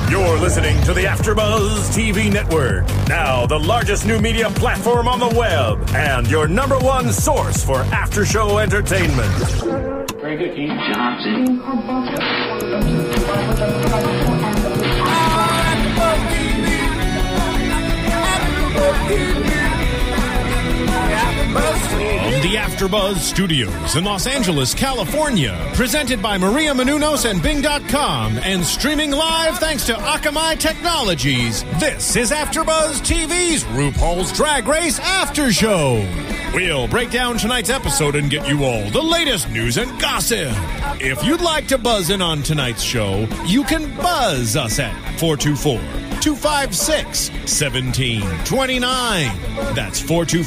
You're listening to the AfterBuzz TV Network, now the largest new media platform on the web, and your number one source for after-show entertainment. Very good, Dean Johnson. From the AfterBuzz Studios in Los Angeles, California, presented by Maria Menounos and Bing.com, and streaming live thanks to Akamai Technologies, this is AfterBuzz TV's RuPaul's Drag Race After Show. We'll break down tonight's episode and get you all the latest news and gossip. If you'd like to buzz in on tonight's show, you can buzz us at 424-256-1729. That's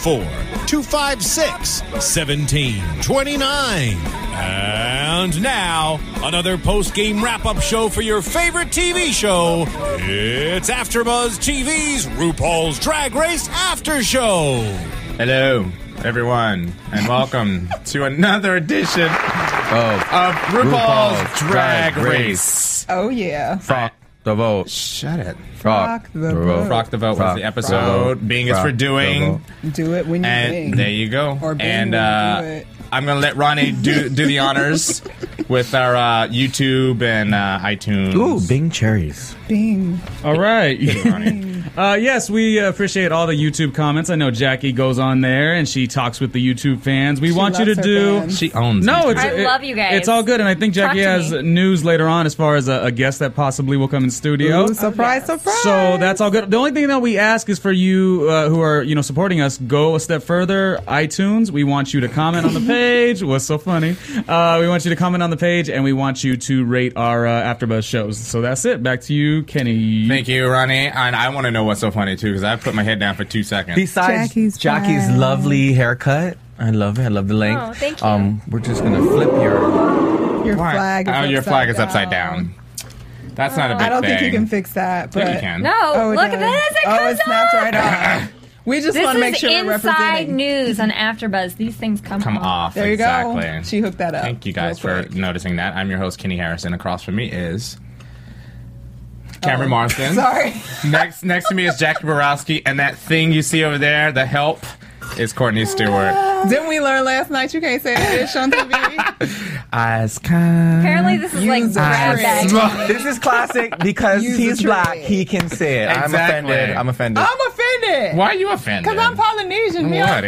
424-256-1729. And now, another post-game wrap-up show for your favorite TV show. It's AfterBuzz TV's RuPaul's Drag Race After Show. Hello, everyone, and welcome to another edition of RuPaul's Drag Race. Oh, yeah. Rock the vote. Shut it. Rock the vote. Rock the vote was the episode. Being is for doing. Do it when you And bing. there you go. Or bing and when you do it. I'm going to let Ronnie do the honors with our YouTube and iTunes. Ooh, Bing cherries. Bing. All right. Ronnie. Yes, we appreciate all the YouTube comments. I know Jackie goes on there and she talks with the YouTube fans. We want you to loves her do. fans. She owns No, YouTube. it's, I love you guys. It's all good, and I think Jackie Talk to has me. news later on as far as a guest that possibly will come in studio. Ooh, surprise, surprise. So that's all good. The only thing that we ask is for you who are supporting us, go a step further. iTunes, we want you to comment on the page. What's so funny? We want you to comment on the page, and we want you to rate our AfterBuzz shows. So that's it. Back to you, Kenny. Thank you, Ronnie. And I want to know what's so funny, too, because I put my head down for 2 seconds. Besides Jackie's Jackie's flag. lovely haircut, I love it. I love the length. Oh, thank you. We're just gonna flip Your Why? flag is your flag is upside down. That's not a big I don't thing. think you can fix that. But Yeah, you can. No, Oh, it look does. at this. It Oh, comes it snapped off. right off. We just This want to make is sure we're inside representing. news on AfterBuzz. These things come off. There you exactly. go. She hooked that up. Thank you guys real for quick. noticing that. I'm your host, Kenny Harrison. Across from me is Cameron Marston. Sorry. Next to me is Jackie Borowski, and that thing you see over there, the help, is Courtney Stewart. Didn't we learn last night you can't say that on TV? Eyes kind. Apparently, this is like Use a grab trick. bag. This is classic because Use he's the black. trick. He can say it. Exactly. I'm offended. I'm offended. Why are you offended? Because I'm Polynesian. What?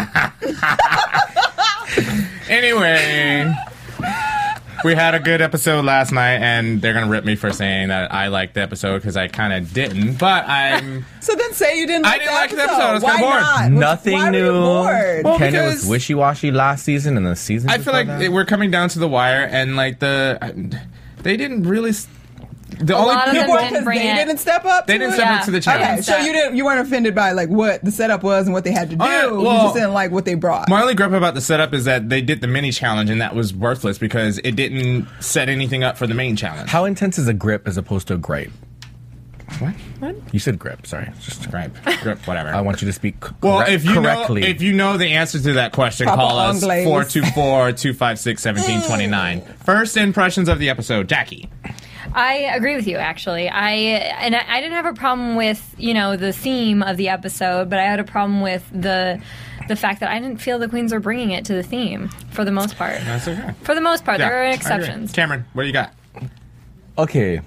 Anyway, we had a good episode last night, and they're going to rip me for saying that I liked the episode because I kind of didn't. But I'm... So then say you didn't I like didn't the like the episode. episode. I was Why kinda bored. not? Nothing Why new. Were you bored? Well, Kenny because- was wishy-washy last season and the season I feel before like that. we're coming down to the wire, and like they didn't really. The only lot of them people didn't Because bring they it. didn't step up. they to didn't it? step Yeah. up to the Okay, challenge. so you weren't offended by like what the setup was and what they had to do. yeah, You well- just didn't like what they brought. My only gripe about the setup is that they did the mini challenge, and that was worthless because it didn't set anything up for the main challenge. How intense is a grip as opposed to a gripe? What? You said grip. Sorry. Just Gripe, whatever. I want you to speak Well, correct- if you correctly. know the answer to that question, Proper call us Anglaise. 424-256-1729. First impressions of the episode, Jackie. I agree with you, actually. I didn't have a problem with the theme of the episode, but I had a problem with the fact that I didn't feel the queens were bringing it to the theme for the most part. That's okay. For the most part, Yeah, there I are agree. exceptions. Cameron, what do you got? Okay.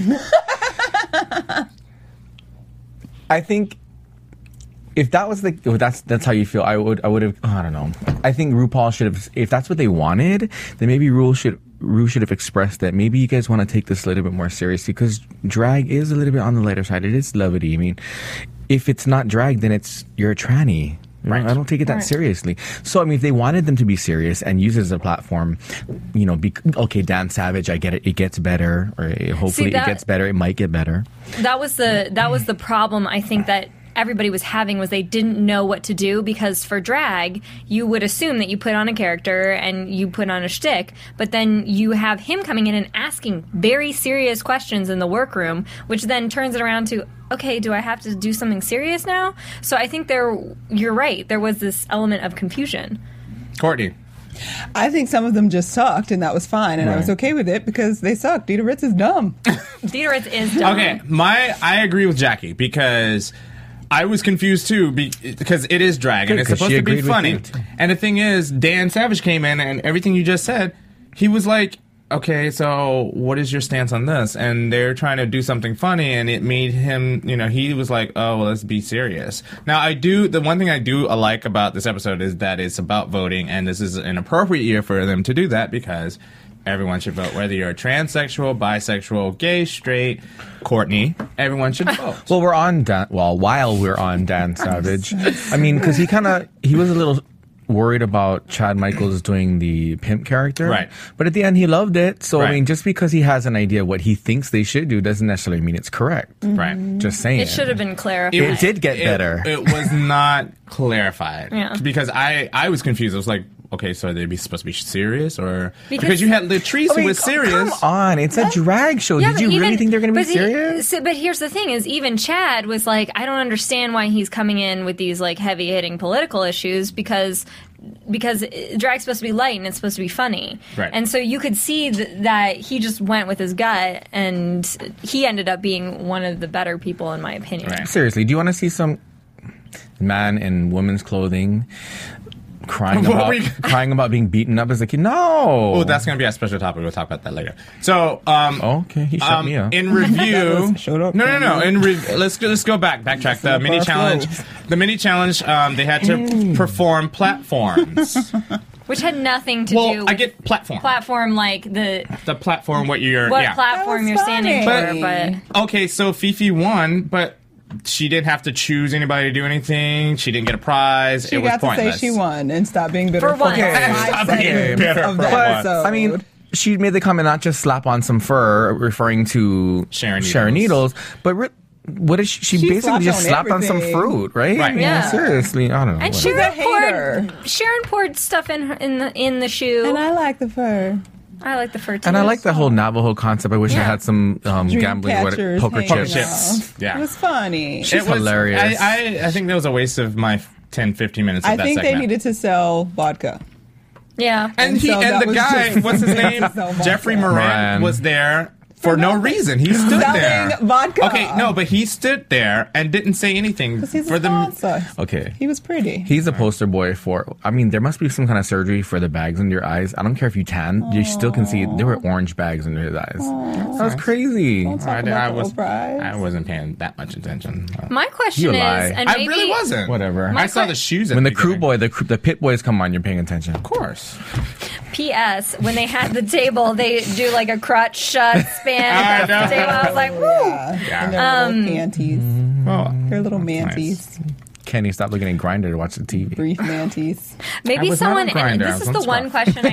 I think if that was that's how you feel, I would have. I don't know. I think RuPaul should have. If that's what they wanted, then maybe Ru should have expressed that. Maybe you guys want to take this a little bit more seriously because drag is a little bit on the lighter side. It is levity. I mean, if it's not drag, then you're a tranny. Right. I don't take it that seriously. So, I mean, if they wanted them to be serious and use it as a platform, okay, Dan Savage, I get it. It gets better, or hopefully it gets better. It might get better. That was the problem, I think, that everybody was having, was they didn't know what to do, because for drag, you would assume that you put on a character and you put on a shtick, but then you have him coming in and asking very serious questions in the workroom, which then turns it around to, okay, do I have to do something serious now? So I think you're right. There was this element of confusion. Courtney. I think some of them just sucked, and that was fine, and I was Right. okay with it because they sucked. Dita Ritz is dumb. Dita Ritz is dumb. Okay, I agree with Jackie because I was confused too because it is drag and Good, it's 'cause supposed she to be agreed with funny. you, too. And the thing is, Dan Savage came in and everything you just said, he was like, okay, so what is your stance on this? And they're trying to do something funny, and it made him, he was like, oh, well, let's be serious. Now, the one thing I do like about this episode is that it's about voting, and this is an appropriate year for them to do that because everyone should vote, whether you're transsexual, bisexual, gay, straight, Courtney, everyone should vote. Well, while we're on Dan Savage, I mean, because he was a little worried about Chad Michaels doing the pimp character. Right. But at the end, he loved it. So, I Right. mean, just because he has an idea what he thinks they should do doesn't necessarily mean it's correct. Right. Just saying. It should have been clarified. It did get better. It was not clarified. Yeah. Because I was confused. I was like, okay, so are they supposed to be serious? Or Because- because you had Latrice I mean, who was serious. Come on, it's a drag show. Yeah, Did but you really even- think they're going to be but serious? But here's the thing: is even Chad was like, I don't understand why he's coming in with these like heavy hitting political issues because drag's supposed to be light and it's supposed to be funny. Right. And so you could see that he just went with his gut, and he ended up being one of the better people in my opinion. Right. Seriously, do you want to see some man in women's clothing crying What were you- crying about being beaten up as a kid? No. Oh, that's going to be a special topic. We'll talk about that later. So, Okay, he shut me up. in review, Shut up, no. Kenny. Let's go backtrack. The Listen mini up our challenge. flows. The mini challenge. They had to perform platforms. Which had nothing to do Well, with I get platform. platform like the Platform. What you're? what yeah. platform That you're was standing funny. for, but Okay, so Fifi won, but she didn't have to choose anybody to do anything. She didn't get a prize. She it was got to say pointless. she won and stop being bitter For once. like Okay, 5 stop being seconds bitter of for the once. episode. I mean, she made the comment not just slap on some fur, referring to Sharon Needles, but what is she She basically just slapped slapped on on some everything. fruit, right? Right. I mean, Yeah. seriously, I don't know. and whatever. Sharon poured stuff in the shoe. and I like the fur. I like the fur too. And I like the whole Navajo concept. I wish I Yeah. had some Dream gambling, catchers poker hanging chips. out. Yeah. It was funny. She's It was hilarious. I think that was a waste of my 10-15 minutes of I that think segment. they needed to sell vodka. Yeah. And so that the was guy, just- what's his name? So much. Jeffrey Moran Moran. was there for no reason. He stood there. Selling vodka. Okay, no, but he stood there and didn't say anything Because he's for a the. sponsor. Okay. He was pretty. He's a poster boy for. I mean, there must be some kind of surgery for the bags under your eyes. I don't care if you tan; you still can see there were orange bags under his eyes. That was crazy. Talk about the Oprah eyes. I wasn't paying that much attention. My question You is, lie. and I maybe really wasn't. Whatever. I saw the shoes at When the the crew beginning. boy, the pit boys come on, you're paying attention. Of course. P.S. When they had the table, they do like a crotch shut span I across the know. table. I was like, woo. Yeah. And their little panties. Well, Their little nice. manties. Kenny, stop looking at Grindr to watch the TV. Brief manties. Maybe I was not someone. on Grindr, And I this was is on the one Scruff. question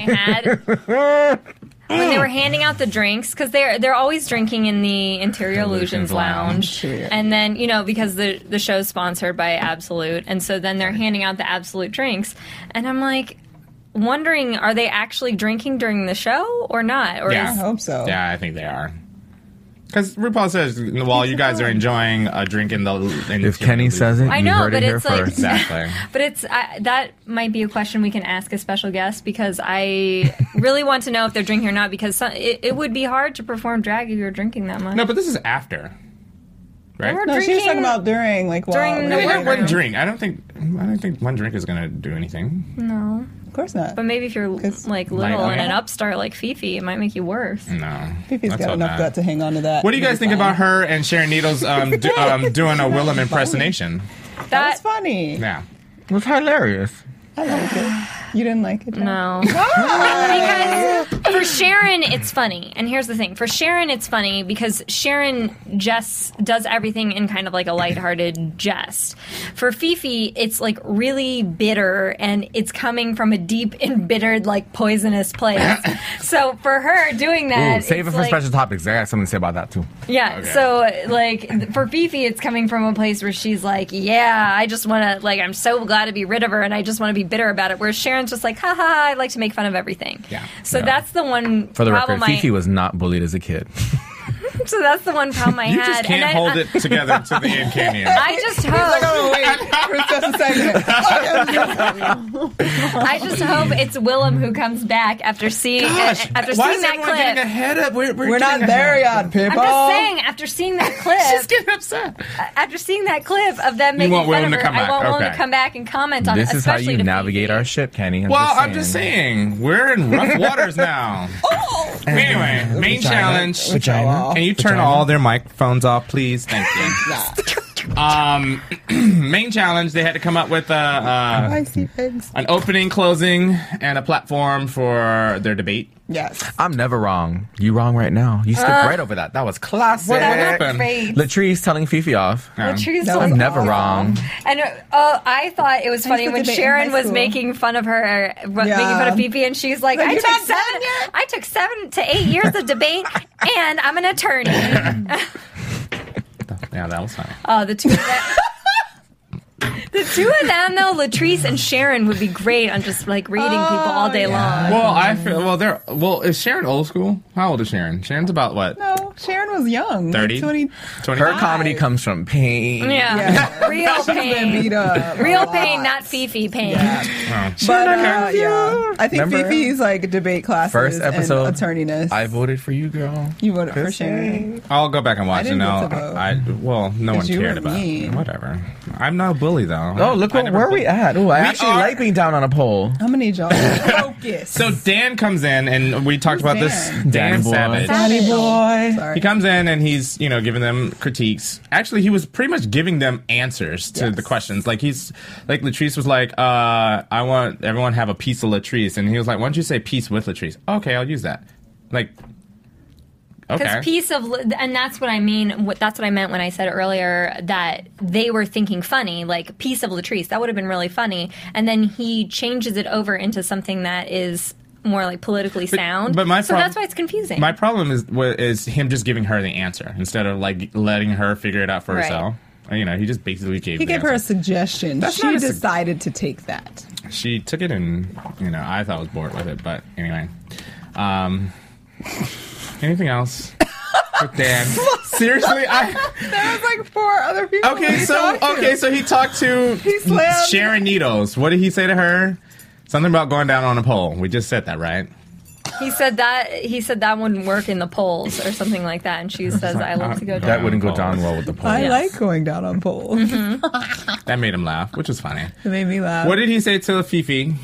I had. When they were handing out the drinks, because they're always drinking in the Interior Illusions Lounge, Sure. and then because the show's sponsored by Absolute, and so then they're handing out the Absolute drinks, and I'm like wondering, are they actually drinking during the show or not? Or Yeah. I hope so. Yeah, I think they are. Because RuPaul says, while you guys are enjoying a drink in the... If Kenny says it, I you know, heard but it here it's like, first. Exactly. but it's that might be a question we can ask a special guest because I really want to know if they're drinking or not because it would be hard to perform drag if you're drinking that much. No, but this is after. Right? We're No, she was drinking talking about during, like, while during They the had workroom. one drink. I don't think one drink is going to do anything. No, Of course not. but maybe if you're 'Cause like Light little on and it. an upstart like Fifi, it might make you worse. No. Fifi's Let's got hope enough not. gut to hang on to that. What do you guys It'll be think fine. about her and Sharon Needles doing a Willem impersonation? That was funny. Yeah. It was hilarious. I like it. You didn't like it? Jen? No. Because for Sharon, it's funny. And here's the thing. For Sharon, it's funny because Sharon just does everything in kind of like a lighthearted jest. For Fifi, it's like really bitter and it's coming from a deep, embittered, like poisonous place. So for her doing that, Ooh, save it it's for like- special topics. I got something to say about that too. Yeah, Okay. so like for Fifi, it's coming from a place where she's like, yeah, I just want to, like, I'm so glad to be rid of her and I just want to be bitter about it. Whereas Sharon's just like, haha, I like to make fun of everything. Yeah. So Yeah. that's the one For the problem record, Fifi was not bullied as a kid. So that's the one problem I You had. just can't and hold it together to the end, can you? I just hope. Oh, wait. For just a second. I just hope it's Willem who comes back after seeing Gosh, after why seeing is that everyone getting clip. ahead of? We're not there yet, people. I'm just saying, after seeing that clip, She's getting upset. after seeing that clip of them making want fun Willem of to her, come I back. want Willem Okay. to come back and comment on This it. is how especially you to navigate Fifi. our ship, Kenny. Well, I'm just saying we're in rough waters now. Anyway, main challenge. Vagina. Can you turn all their microphones off, please? Thank you. Main challenge. They had to come up with I see pigs. an opening, closing, and a platform for their debate. Yes. I'm never wrong. You wrong right now. You skipped right over that. That was classic. What That happened? was great. Latrice telling Fifi off. Latrice That was was I'm never awesome. wrong. And I thought it was funny school when debate in Sharon high was school. making fun of her, making fun of Fifi, and she's like, Like, I you're not done yet? took 7 to 8 years of debate, and I'm an attorney. Yeah, that was funny. The two of them. The two of them, though, Latrice and Sharon, would be great on just like reading people all day long. Well, I feel is Sharon old school? How old is Sharon? Sharon's about what? No, Sharon was young. 30? 20. 20? Her comedy comes from pain. Yeah, real She's been pain. beat up. a Real lot. pain, not Fifi pain. But yeah, I think Remember? Fifi's like debate classes First episode, and attorneyness. I voted for you, girl. You voted for Sharon. I'll go back and watch it didn't now. get to vote. No one you cared were about it. mean. Whatever. I'm not a bully, though. Oh, look where are we at? Oh, I actually are- like being down on a poll. I'm gonna need y'all to focus. So Dan comes in, and we talked about this. Dan? Dan Danny boy. Savage. Danny boy. Sorry. He comes in and he's, giving them critiques. Actually, he was pretty much giving them answers to the questions. Like Latrice was like, I want everyone to have a piece of Latrice. And he was like, why don't you say peace with Latrice? Okay, I'll use that. Like, okay. Because and that's what I mean. That's what I meant when I said earlier that they were thinking funny, like piece of Latrice. That would have been really funny. And then he changes it over into something that is more like politically sound. but so that's why it's confusing. My problem is him just giving her the answer instead of like letting her figure it out for Right. herself. He just basically gave. He the gave her a answer. suggestion. That's She not a decided to take that. She took it and I thought I was bored with it, but anyway. Anything else with Dan? Seriously, There was like 4 other people. so he talked to slammed- Sharon Needles. What did he say to her? Something about going down on a pole. We just said that, right? he said that wouldn't work in the polls or something like that. And she says, I love to go down. That wouldn't go down well with the poll. I Yes. like going down on polls. That made him laugh, which was funny. It made me laugh. What did he say to Fifi?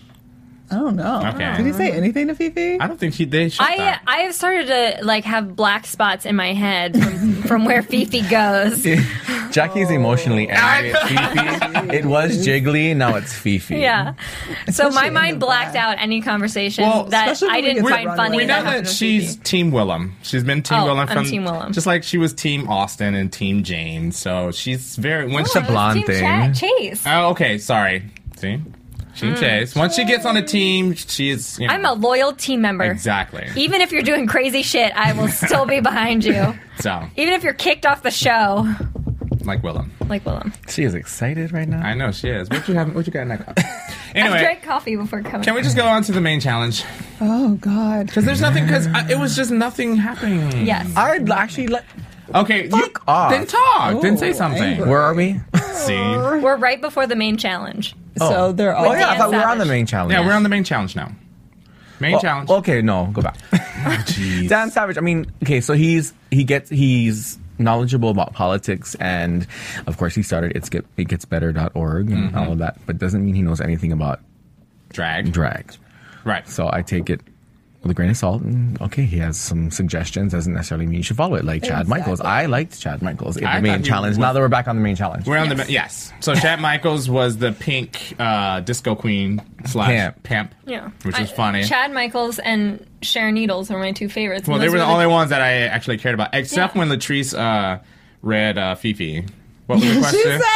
I don't know. Okay. Did he say anything to Fifi? I don't think they shut that. I have started to like have black spots in my head from where Fifi goes. Jackie's emotionally angry at Fifi. It was Jiggly, now it's Fifi. Yeah. So my Especially in mind the blacked black. out any conversation Well, that especially I when we didn't get to find run funny. away. We know that that happened to she's Fifi. Team Willem. She's been Team Oh, Willem I'm from Team Willem. just like she was Team Austin and Team Jane. So she's very when It's she, a blonde Team thing. Chase. Oh, okay, sorry. See, Team Chase. Once she gets on a team, she's. I'm a loyal team member. exactly. Even if you're doing crazy shit, I will still be behind you. So Even if you're kicked off the show, like Willem. like Willem. She is excited right now. I know she is. What you got in that cup? I Anyway, drank coffee before coming. can we just go on to the main challenge? Oh God. Because there's nothing. Because it was just nothing happening. Yes. I'd actually like. Okay. Fuck off. Then talk. Then say Ooh, something. angry. Where are we? See. We're right before the main challenge. So they're all. Oh yeah, I Dan thought we were on Savage. the main challenge. Yeah, we're on the main challenge now. Main challenge. Okay, no, go back. Jeez. Dan Savage. I mean, okay, so he's knowledgeable about politics, and of course he started itgetsbetter.org and all of that, but doesn't mean he knows anything about Drag. drag. Right. So I take it with a grain of salt. And okay, he has some suggestions. Doesn't necessarily mean you should follow it. Like Chad Michaels. I liked Chad Michaels in I the main thought you challenge. would- Now that we're back on the main challenge. We're on the yes. So Chad Michaels was the pink disco queen / pimp. Yeah. Which is funny. Chad Michaels and Sharon Needles are my two favorites. Well, And they those were the only ones that I actually cared about, except Yeah. when Latrice read Fifi. What was the She question? said.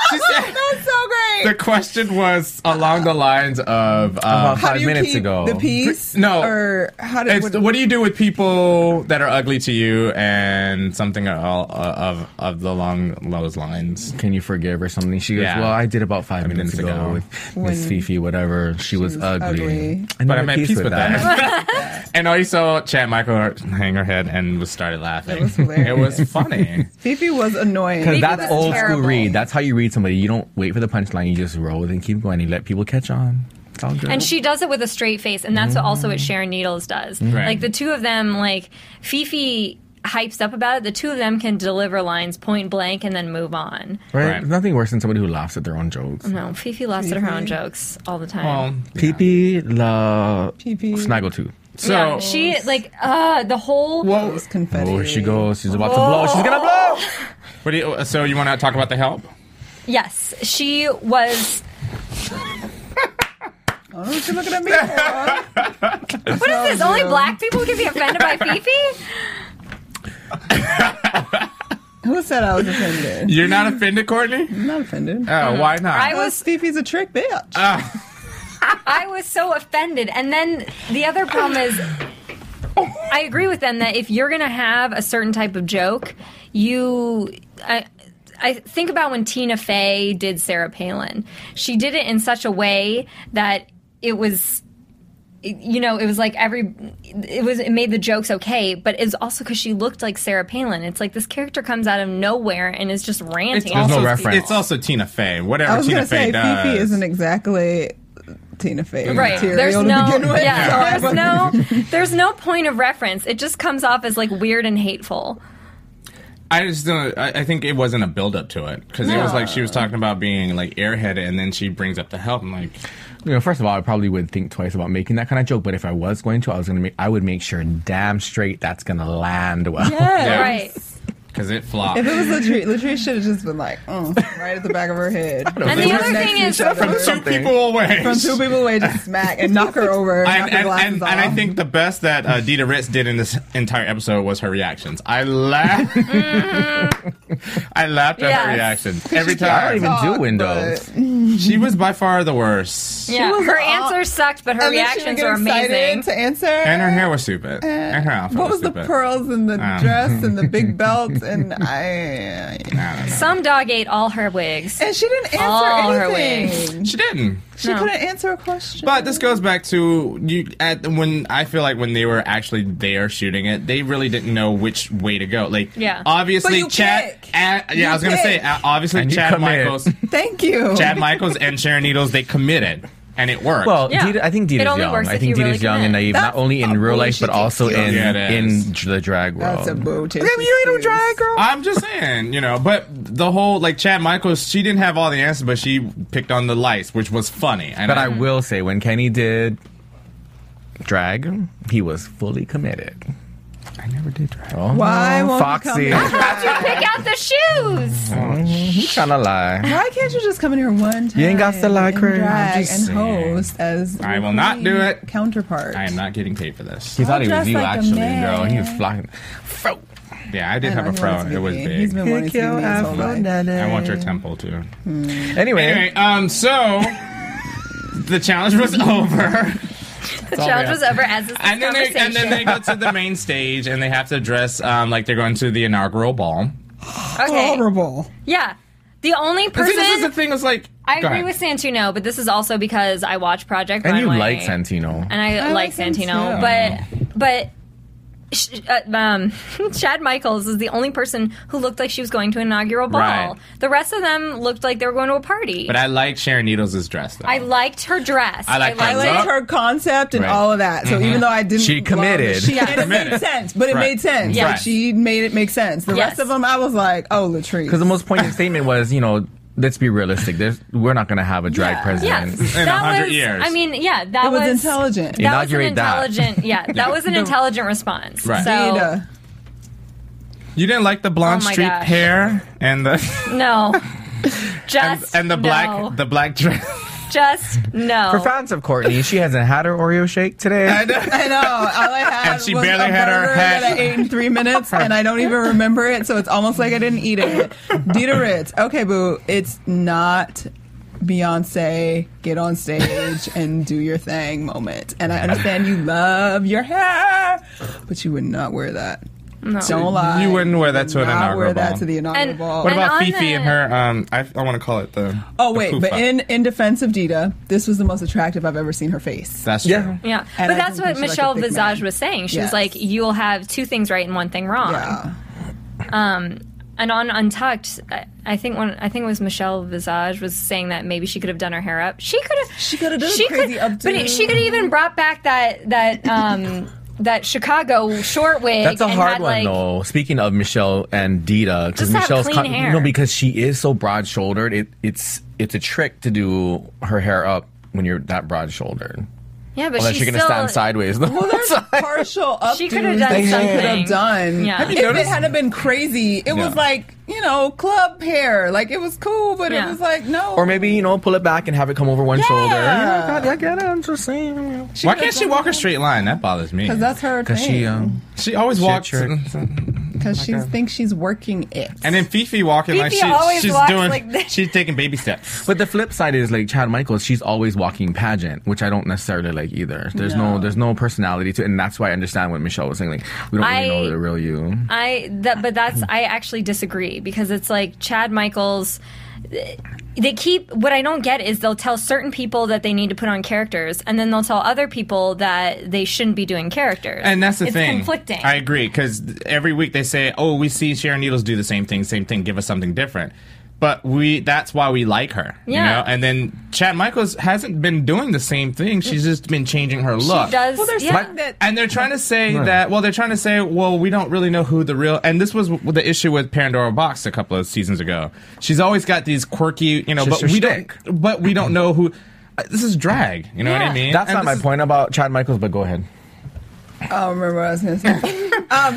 That's so great. The question was along the lines of About How 5 do you minutes keep ago. the peace? No. Or how do what do you do with people that are ugly to you and something of the along those lines? Can you forgive or something? She goes, Yeah. well, I did about 5 minutes minutes ago ago. with Miss When Fifi, whatever. She was ugly. But I made peace with that. And I saw Chad Michael hang her head and started laughing. It was hilarious. It was funny. Fifi was annoying. Because Fifi that's was old terrible. school read. That's how you read somebody. You don't wait for the punchline. You just roll and keep going. You let people catch on. It's all good. And she does it with a straight face, and that's also what Sharon Needles does. Right. Like the two of them, like Fifi hypes up about it. The two of them can deliver lines point blank and then move on. Right? Right. There's nothing worse than somebody who laughs at their own jokes. No, Fifi laughs at her own jokes all the time. Well, Pee-pee, la Pee-pee. Snaggletooth. so Yeah, she like the whole. well, It's confetti. Oh, here she goes. She's about to blow. She's gonna blow. what do you? So you want to talk about the help? Yes, she was. Oh, what you looking at me for? What is this? Only black people can be offended by Fifi? Who said I was offended? You're not offended, Courtney? I'm not offended. Oh, why not? I Because was. Fifi's a trick bitch. I was so offended. And then the other problem is, I agree with them that if you're going to have a certain type of joke, I think about when Tina Fey did Sarah Palin. She did it in such a way that it was. You know, it was like it made the jokes okay, but it's also because she looked like Sarah Palin. It's like this character comes out of nowhere and is just ranting. There's no also, reference. It's also Tina Fey. Whatever I was Tina going to say, Fey does. Fifi isn't exactly Tina Fey Right. material There's to no, begin with. yeah, Sorry, there's no point of reference. It just comes off as like weird and hateful. I just don't. I think it wasn't a build up to it because it was like she was talking about being like airheaded, and then she brings up the help. I'm like, You know, first of all, I probably would think twice about making that kind of joke. But if I was going to, I would make sure damn straight that's gonna land well. Yeah. Right. because it flopped. If it was Latrice should have just been like, right at the back of her head. And the other thing is, From two people away. From 2 people away, just smack and knock her over. knock her glasses And off. I think the best that Dita Ritz did in this entire episode was her reactions. I laughed. I laughed at her Yes. reactions every I don't time. even Talk, do windows. She was by far the worst. yeah, was her all- answers sucked, but her And then she would reactions get were excited amazing. to answer. And her hair was stupid. And her outfit What was the stupid. pearls and the dress and the big belt and I don't know. Some dog ate all her wigs. and she didn't answer All her anything. She didn't. She No. couldn't answer a question. But this goes back to when I feel like when they were actually there shooting it, they really didn't know which way to go. Like, Yeah. obviously, But you Chad. pick. I You was gonna say, pick. obviously, And you Chad commit. Michaels, Thank you. Chad Michaels, and Sharon Needles, they committed, and it worked. Well, Yeah. I think It Dita's only young. works I if think you really Dita's young and commit. naive, That's not only in a real life but bullshit also in Yeah, it is. the drag world. That's a bullshit. You ain't no drag girl. I'm just saying, but the whole like Chad Michaels, she didn't have all the answers, but she picked on the lights, which was funny. And But I will say, when Kenny did drag, he was fully committed. I never did drag. Oh, Why won't Foxy? you come back? You pick out the shoes. He's trying to lie. Why can't you just come in here one time? You ain't got to lie, and Craig. I'm drag just and saying. host as I will not do it. Counterpart. I am not getting paid for this. He thought he was dressed you, like a actually, man. girl. He was flocking. Yeah, I did have a He fro. wants to be It was me. big. He's been wanting to be me his whole life. I want your temple too. Anyway, Anyway, so the challenge was over. The challenge was over as this And then, conversation. they go to the main stage and they have to dress like they're going to the inaugural ball. okay. Horrible. Yeah. The only See, person this is the thing. Was like I go agree ahead. with Santino, but this is also because I watch Project and you Runway. like Santino. And I like like him Santino, too. but Chad Michaels is the only person who looked like she was going to an inaugural ball. Right. The rest of them looked like they were going to a party. But I like Sharon Needles' dress though. I liked her dress. I like I her liked look. her concept and Right. all of that. So even though I didn't, She committed. love it, and it made Committed. sense. But it Right. made sense. Yes. Like she made it make sense. The Yes. rest of them, I was like, oh, Latrice. Because the most poignant statement was, let's be realistic. We're not going to have a drag Yeah. president. Yes, In that 100 was. years. I mean, yeah, that it was intelligent. That was an Inaugurate that. intelligent. Yeah, that was an intelligent response. Right. So Data. You didn't like the blonde Oh my streaked gosh. hair and the no, just and the no. black dress. Just no. For fans of Courtney, she hasn't had her Oreo shake today. I know. All I had And she was barely a had her burger hash. that I ate in 3 minutes, and I don't even remember it, so it's almost like I didn't eat it. Dita Ritz. Okay, boo. It's not Beyonce, get on stage and do your thing moment. And I understand you love your hair, but you would not wear that. No. Don't lie. You wouldn't wear that to an Not inaugural wear that ball. to the inaugural And- ball. What And about on Fifi the- and her? I want to call it the. Oh wait, the but fufa. in defense of Dita, this was the most attractive I've ever seen her face. That's true. Yeah. Yeah, And but I that's think what she's like a Michelle thick Visage man. was saying. She Yes. was like, "You'll have two things right and one thing wrong." Yeah. And on Untucked, I think it was Michelle Visage was saying that maybe she could have done her hair up. She could have. She could have done a crazy updo. But she could have even brought back that Chicago short wig. That's a and hard had, one, like, though. Speaking of Michelle and Dita, because Just have Michelle's clean hair. because she is so broad-shouldered. It's a trick to do her hair up when you're that broad-shouldered. Yeah, but Unless she's you're gonna still, stand sideways. Well, there's partial updos She could have done that she something. could have done. Yeah. Have you If it noticed- hadn't been crazy, it was Yeah. like, club hair. Like, it was cool, but Yeah. it was like, no. Or maybe, pull it back and have it come over one shoulder. Yeah. I get it. I'm just saying. Why can't she walk a straight line? That bothers me. Because that's her Because she, thing. She always walks. shirt. Because she thinks she's working it. And then Fifi walking like Fifi always she's walks doing. like this. She's taking baby steps. But the flip side is like Chad Michaels. She's always walking pageant, which I don't necessarily like either. There's no personality to it, and that's why I understand what Michelle was saying. Like, we don't really know the real you. I actually disagree because it's like Chad Michaels. They keep what I don't get is they'll tell certain people that they need to put on characters, and then they'll tell other people that they shouldn't be doing characters. And that's the it's thing. Conflicting. I agree because every week they say, "Oh, we see Sharon Needles do the same thing. Give us something different." But that's why we like her, Yeah. And then Chad Michaels hasn't been doing the same thing. She's just been changing her look. She does. Well, there's yeah. something that. And they're trying to say we don't really know who the real. And this was the issue with Pandora Box a couple of seasons ago. She's always got these quirky, but Just her we shtick. don't know who. This is drag. You know what Yeah. I mean? That's And not my this is- point about Chad Michaels, but go ahead. I don't remember what I was going to say.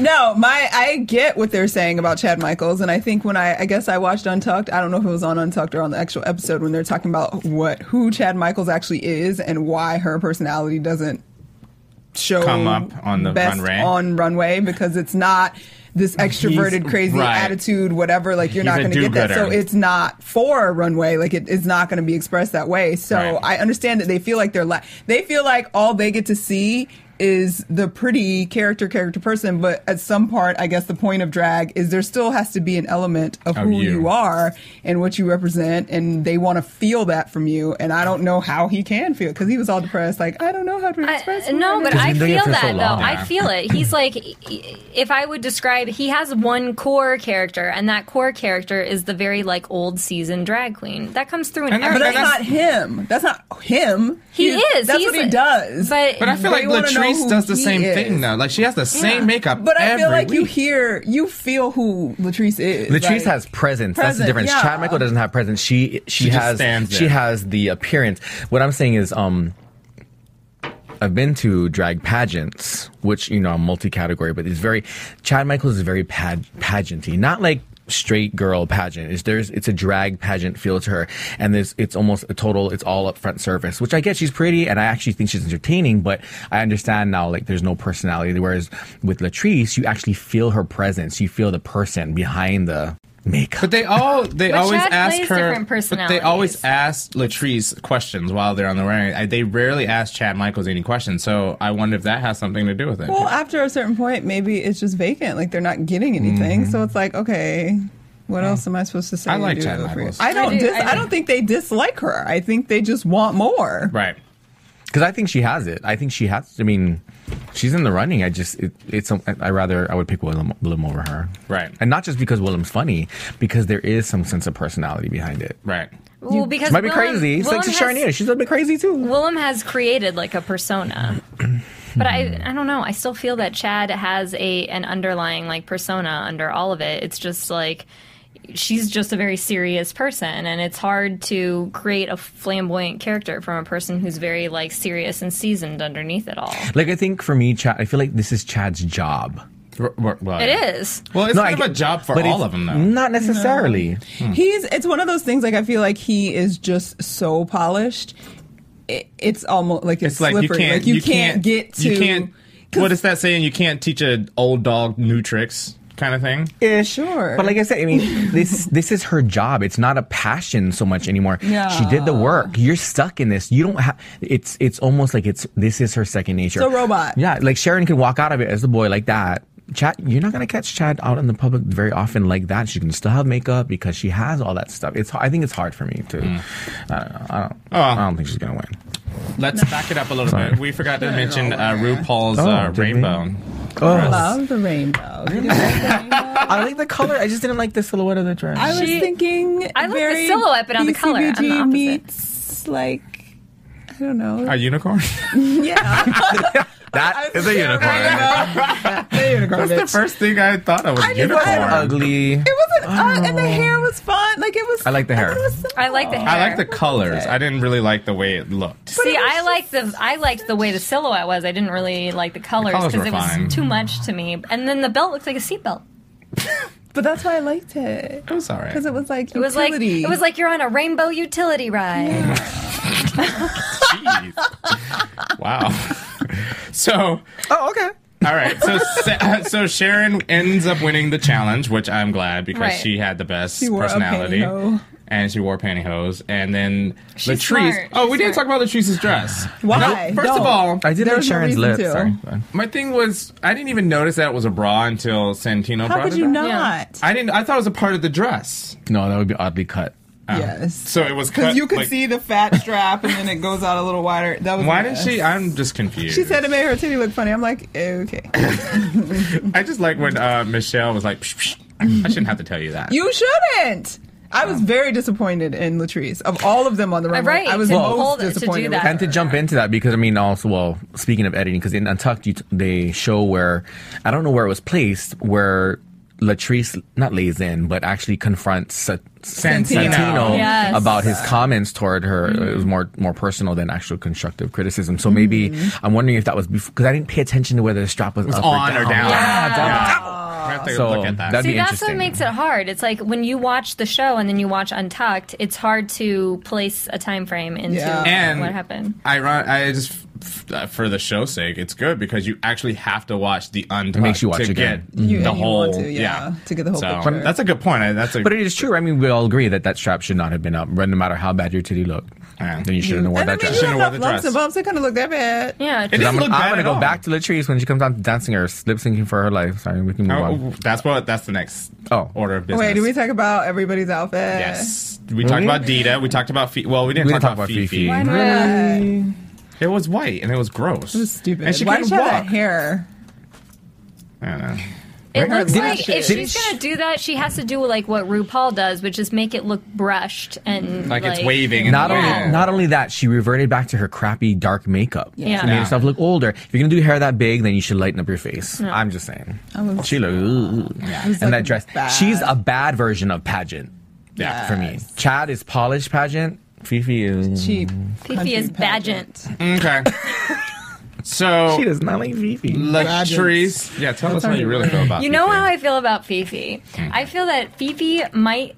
I get what they're saying about Chad Michaels, and I think when I guess I watched Untucked, I don't know if it was on Untucked or on the actual episode when they're talking about who Chad Michaels actually is and why her personality doesn't show Come up on the best runway. on runway because it's not this extroverted, crazy right. attitude, whatever. Like you're He's not a going to get that, so do-gooder. it's not for a runway. Like it's not going to be expressed that way. So Right. I understand that they feel like they feel like all they get to see is the pretty character person, but at some part, I guess the point of drag is there still has to be an element of who you are and what you represent, and they want to feel that from you. And I don't know how he can feel because he was all depressed, like I don't know how to express. who No, I but am. I been doing it feel for that so though. long. I feel it. He's like, if I would describe, he has one core character, and that core character is the very like old seasoned drag queen that comes through in And But everything. that's not him. That's not him. He is. That's He's what he does. But But I feel like They wanna know Latrice who does the he same is. thing though. Like she has the same makeup. But I feel every like week. you feel who Latrice is. Latrice Like, has presence. That's the present, difference. yeah. Chad Michael doesn't have presence. She just has stands she there. has the appearance. What I'm saying is I've been to drag pageants, which I'm multi-category, but Chad Michaels is very pageanty, not like straight girl pageant. It's a drag pageant feel to her, and it's almost it's all upfront service, which I get. She's pretty, and I actually think she's entertaining, but I understand now like there's no personality. Whereas with Latrice, you actually feel her presence, you feel the person behind the makeup. But they always Chad ask plays her. different But they always personalities. ask Latrice questions while they're on the runway. They rarely ask Chad Michaels any questions. So I wonder if that has something to do with it. Well, after a certain point, maybe it's just vacant. Like they're not getting anything. So it's like, okay, what else am I supposed to say? I like or do Chad for you? Michaels. I don't. I do. I don't think they dislike her. I think they just want more. Right. Because I think she has it. I think she has. I mean, she's in the running. I would pick Willem over her. Right. And not just because Willem's funny, because there is some sense of personality behind it. Right. well, because She might be Willem- crazy. It's like Willem Sharon has- Needles. She's a bit crazy too. Willem has created like a persona. But I don't know. I still feel that Chad has an underlying like persona under all of it. It's just like she's just a very serious person, and it's hard to create a flamboyant character from a person who's very like serious and seasoned underneath it all. Like I think for me, Chad, I feel like this is Chad's job. Well, It is. Well, it's No, kind of a job for but all it's of them, though. Not necessarily. It's one of those things, like, I feel like he is just so polished. It's almost like it's like slippery. you Like, can't get to. You can't. What is that saying? You can't teach an old dog new tricks, kind of thing. Yeah, Sure. But like I said, I mean, this is her job. It's not a passion so much anymore. Yeah. She did the work. You're stuck in this. You don't have. It's almost like this is her second nature. It's a robot. Yeah, like Sharon can walk out of it as a boy like that. Chad, you're not gonna catch Chad out in the public very often like that. She can still have makeup because she has all that stuff. I think it's hard for me to. I don't know. I don't think she's gonna win. Let's back it up a little bit. We forgot to mention RuPaul's did we? rainbow. Oh, Love the rainbow. You know, I like the color. I just didn't like the silhouette of the dress. I was thinking. I like the very silhouette, but not the color. I'm the BCBG opposite. meets, like, I don't know. A unicorn? Yeah. That is a unicorn. The unicorn. That's the first thing I thought of was I just unicorn. wasn't Ugly. It wasn't, and the hair was fun. Like, it was. I like the hair. thought it was simple. I like the hair. I like the colors. I didn't really like the way it looked. See, I liked the way the silhouette was. I didn't really like the colors colors because were it was fine. too much to me. And then the belt looked like a seatbelt. But that's why I liked it. It was all right. Because it was like It was like utility. it was like you're on a rainbow utility ride. Jeez. Wow. So, Oh, okay. all right. So Sharon ends up winning the challenge, which I'm glad because Right. she had the best She wore a personality. pantyhose. And she wore pantyhose. And then She's Latrice. smart. Oh, we She's didn't smart. talk about Latrice's dress. Why? No, first of Don't. all, I did like There's no Sharon's reason lips. to. Sorry. my thing was I didn't even notice that it was a bra until Santino How brought could it you up. not? I thought it was a part of the dress. No, that would be oddly cut. Yes. So it was cut. Because you could like- see the fat strap and then it goes out a little wider. That was Why a didn't mess. she? I'm just confused. She said it made her titty look funny. I'm like, okay. I just like when Michelle was like, psh, psh. I shouldn't have to tell you that. You shouldn't. I was very disappointed in Latrice. Of all of them on the runway, Right, I was to most hold it, to do disappointed. with that. her. And to jump into that, because I mean, also, well, speaking of editing, because in Untucked, they show where, I don't know where it was placed, where Latrice not lays in, but actually confronts Santino Yes. about his comments toward her. It was more personal than actual constructive criticism. So maybe I'm wondering if that was because I didn't pay attention to whether the strap was up on or down. Yeah. I have to So look at that. that'd See, be that's interesting. what makes it hard. It's like when you watch the show and then you watch Untucked, it's hard to place a time frame into Yeah. And what happened. I just for the show's sake, it's good because you actually have to watch the Untucked makes you watch to again. get You- the and you whole want to, yeah, to get the whole so, picture. That's a good point. But it is true. I mean, we all agree that strap should not have been up, no matter how bad your titty looked. Yeah. Then you shouldn't have worn And I that mean, dress. you Shouldn't have have enough worn the lumps and dress. bumps. It kind of look that bad. Yeah, It didn't I'm look bad gonna at go all. back to Latrice when she comes out dancing or lip syncing for her life. Sorry, we can move on. Oh, that's the next Oh. order of business. Wait, did we talk about everybody's outfit? Yes, we talked about Dita. We talked about well, we didn't We talk didn't about talk about Fifi. Fifi. Really? It was white and it was gross. It was stupid. And she Why couldn't did she have walk. that hair? I don't know. It looks Did like she- if did she's she- gonna do that, she has to do like what RuPaul does, which is make it look brushed and Like it's waving. in Not the only wind. not only that, she reverted back to her crappy dark makeup. Yeah. She made Yeah. herself look older. If you're gonna do hair that big, then you should lighten up your face. I'm just saying. She looked, and like that dress. bad. She's a bad version of pageant. Yeah. For me, Chad is polished pageant. Fifi is Cheap. Fifi is pageant. Okay. So She does not like Fifi. Latrice, yeah, tell us how you really feel about. You know Fifi. how I feel about Fifi. I feel that Fifi might,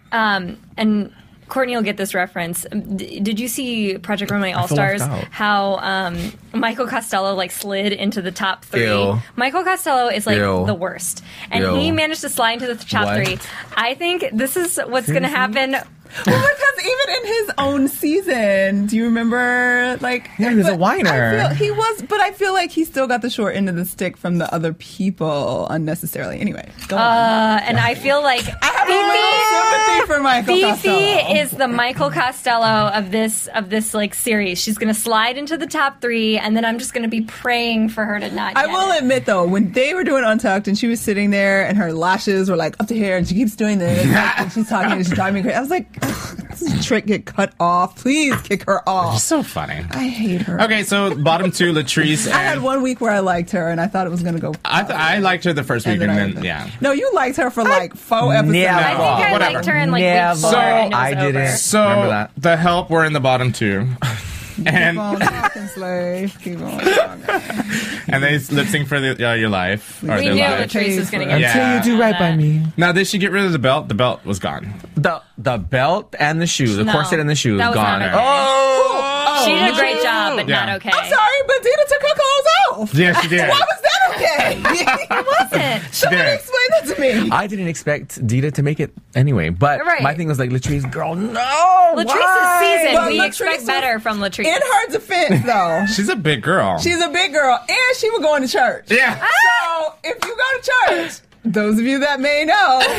and Courtney will get this reference. Did you see Project Runway All feel left Stars? out. How Michael Costello like slid into the top 3. Ew. Michael Costello is like Ew. the worst, and Ew. he managed to slide into the top What? 3. I think this is what's going to happen. Well, because even in his own season, do you remember? Like, Yeah, he was a but whiner. I feel, he was, but I feel like he still got the short end of the stick from the other people unnecessarily. Anyway, go on. And I feel like I have a little sympathy for Michael Fifi Costello. is the Michael Costello of this like series. She's gonna slide into the top 3, and then I'm just gonna be praying for her to not. I get will it. admit though, when they were doing Untucked and she was sitting there and her lashes were like up to here and she keeps doing this and she's talking and she's driving me crazy. I was like, this trick get cut off. Please kick her off. So funny. I hate her. Okay, so bottom 2, Latrice. I had And one week where I liked her and I thought it was going to go. I liked her the first week, and then yeah. No, you liked her for like 4 episodes. never- I think I Whatever. liked her in like Never. week 4, and it was I over. didn't. So Remember that. the help were in the bottom 2. And Keep on talking, slave. Keep on talking. and they lip sync for your life. Or We their knew life. Latrice was going to get Yeah. Until you do right by me. Now, did she get rid of the belt? The belt was gone. The belt and the shoe, the No, corset and the shoe is that was gone. not okay. Oh, She did a great job, but Yeah. not okay. I'm sorry, but Dina took her clothes off. Yeah, she did. Why was that okay? It wasn't. Somebody did. explain that to me. I didn't expect Dita to make it anyway, but Right. my thing was like, Latrice, girl, no. Latrice's why? season. But We Latrice expect was- better from Latrice. In her defense, though, She's a big girl. she's a big girl, and she was going to church. yeah. So if you go to church, those of you that may know,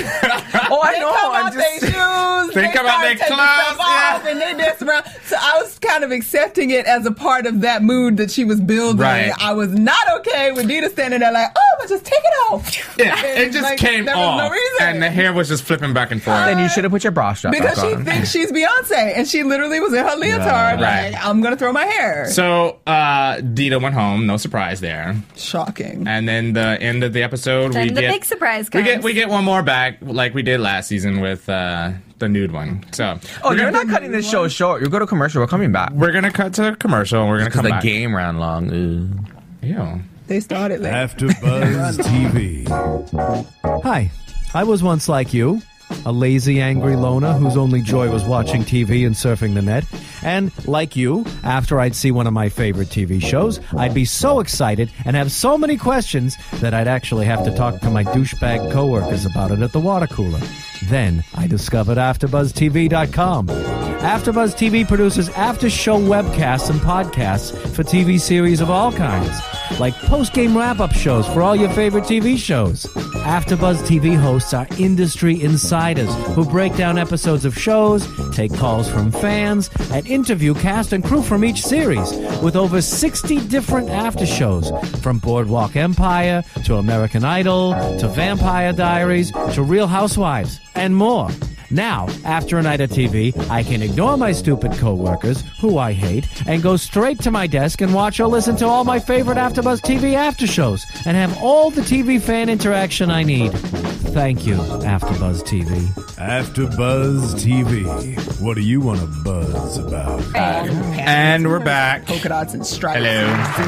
Oh, I they know. come I'm out their just shoes, They come out start their taking clothes, stuff off, yeah. and they dance around. So I was kind of accepting it as a part of that mood that she was building. Right. I was not okay with Dita standing there like, oh, but just take it off. Yeah, And, it just like, came there was off. no reason. And the hair was just flipping back and forth. then you should have put your bra strap Because back she on. thinks she's Beyonce, and she literally was in her leotard. Right. Like, I'm gonna throw my hair. So, Dita went home. No surprise there. Shocking. And then the end of the episode, Then we the get big surprise we comes. get one more back, like we did last season with the nude one. So, Oh, you're not cutting this show short. You go to commercial. We're coming back. we're gonna cut to commercial. And we're gonna Because come the back. game ran long. Ew. They started late. AfterBuzz TV. Hi, I was once like you, a lazy, angry loner whose only joy was watching TV and surfing the net. And like you, after I'd see one of my favorite TV shows, I'd be so excited and have so many questions that I'd actually have to talk to my douchebag coworkers about it at the water cooler. Then I discovered AfterBuzzTV.com. AfterBuzz TV produces after-show webcasts and podcasts for TV series of all kinds, like post-game wrap-up shows for all your favorite TV shows. AfterBuzz TV hosts are industry insiders who break down episodes of shows, take calls from fans, and interview cast and crew from each series, with over 60 different after shows, from Boardwalk Empire to American Idol to Vampire Diaries to Real Housewives, and more. Now, after a night of TV, I can ignore my stupid coworkers, who I hate, and go straight to my desk and watch or listen to all my favorite AfterBuzz TV after shows, and have all the TV fan interaction I need. Thank you, AfterBuzz TV. AfterBuzz TV. What do you want to buzz about? And we're back. Polka dots and stripes. Hello.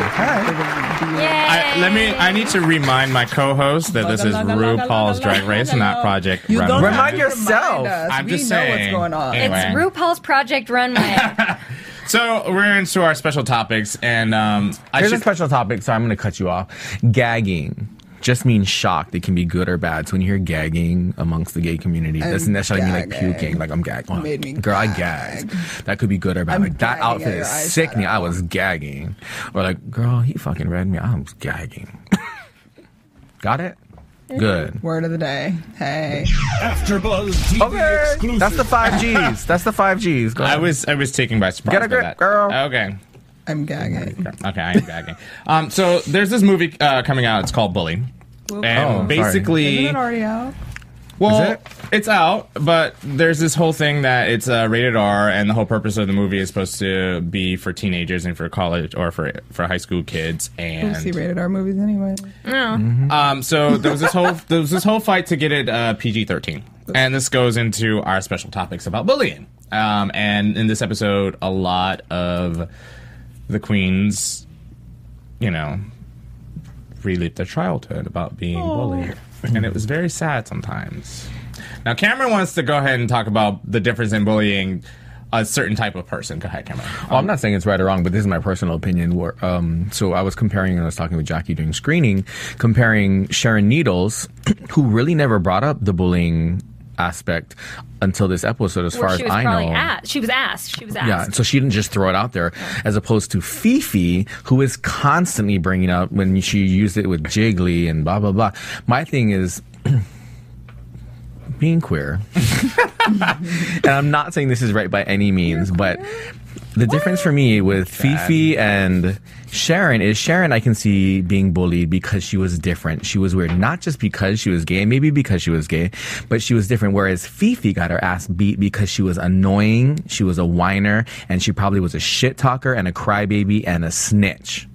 Yay. I need to remind my co-host that this is RuPaul's Drag Race, not Project You Runway. don't Remind yourself. I'm we just know saying. what's going on. Anyway. It's RuPaul's Project Runway. So we're into our special topics, and I Here's a should. special topic, so I'm going to cut you off. Gagging just means shocked. It can be good or bad. So when you hear gagging amongst the gay community, it doesn't necessarily mean like gagging. puking. Like I'm gagging. Made me Girl, I gag. gagged. That could be good or bad. I'm Like that gagging outfit at is your sickening. eyeshadow. I was gagging. Or like, girl, he fucking read me. I was gagging. Got it? Good. Word of the day. Hey. AfterBuzz TV Okay. exclusive. That's the 5Gs. That's the 5Gs. Go I ahead. was taken by surprise. Get a by grip, that. girl. Okay. I'm gagging. Okay, I am gagging. So there's this movie coming out. It's called Bully. And sorry. basically, Isn't it already out? well, Is it? it's out, but there's this whole thing that it's rated R, and the whole purpose of the movie is supposed to be for teenagers and for college or for high school kids. Who see And rated R movies anyway? so there was this whole fight to get it PG-13, and this goes into our special topics about bullying. And in this episode, a lot of the queens, relived their childhood about being bullied. And it was very sad sometimes. Now, Cameron wants to go ahead and talk about the difference in bullying a certain type of person. Go ahead, Cameron. Well, I'm not saying it's right or wrong, but this is my personal opinion. Where, so I was comparing, and I was talking with Jackie during screening, comparing Sharon Needles, who really never brought up the bullying aspect until this episode, as far as she was I probably know. asked. She was asked. Yeah, so she didn't just throw it out there, as opposed to Fifi, who is constantly bringing up when she used it with Jiggly and blah, blah, blah. My thing is being queer. And I'm not saying this is right by any means, but the difference for me with Fifi and Sharon is Sharon I can see being bullied because she was different. She was weird. Not just because she was gay, maybe because she was gay, but she was different. Whereas Fifi got her ass beat because she was annoying, she was a whiner, and she probably was a shit talker and a crybaby and a snitch.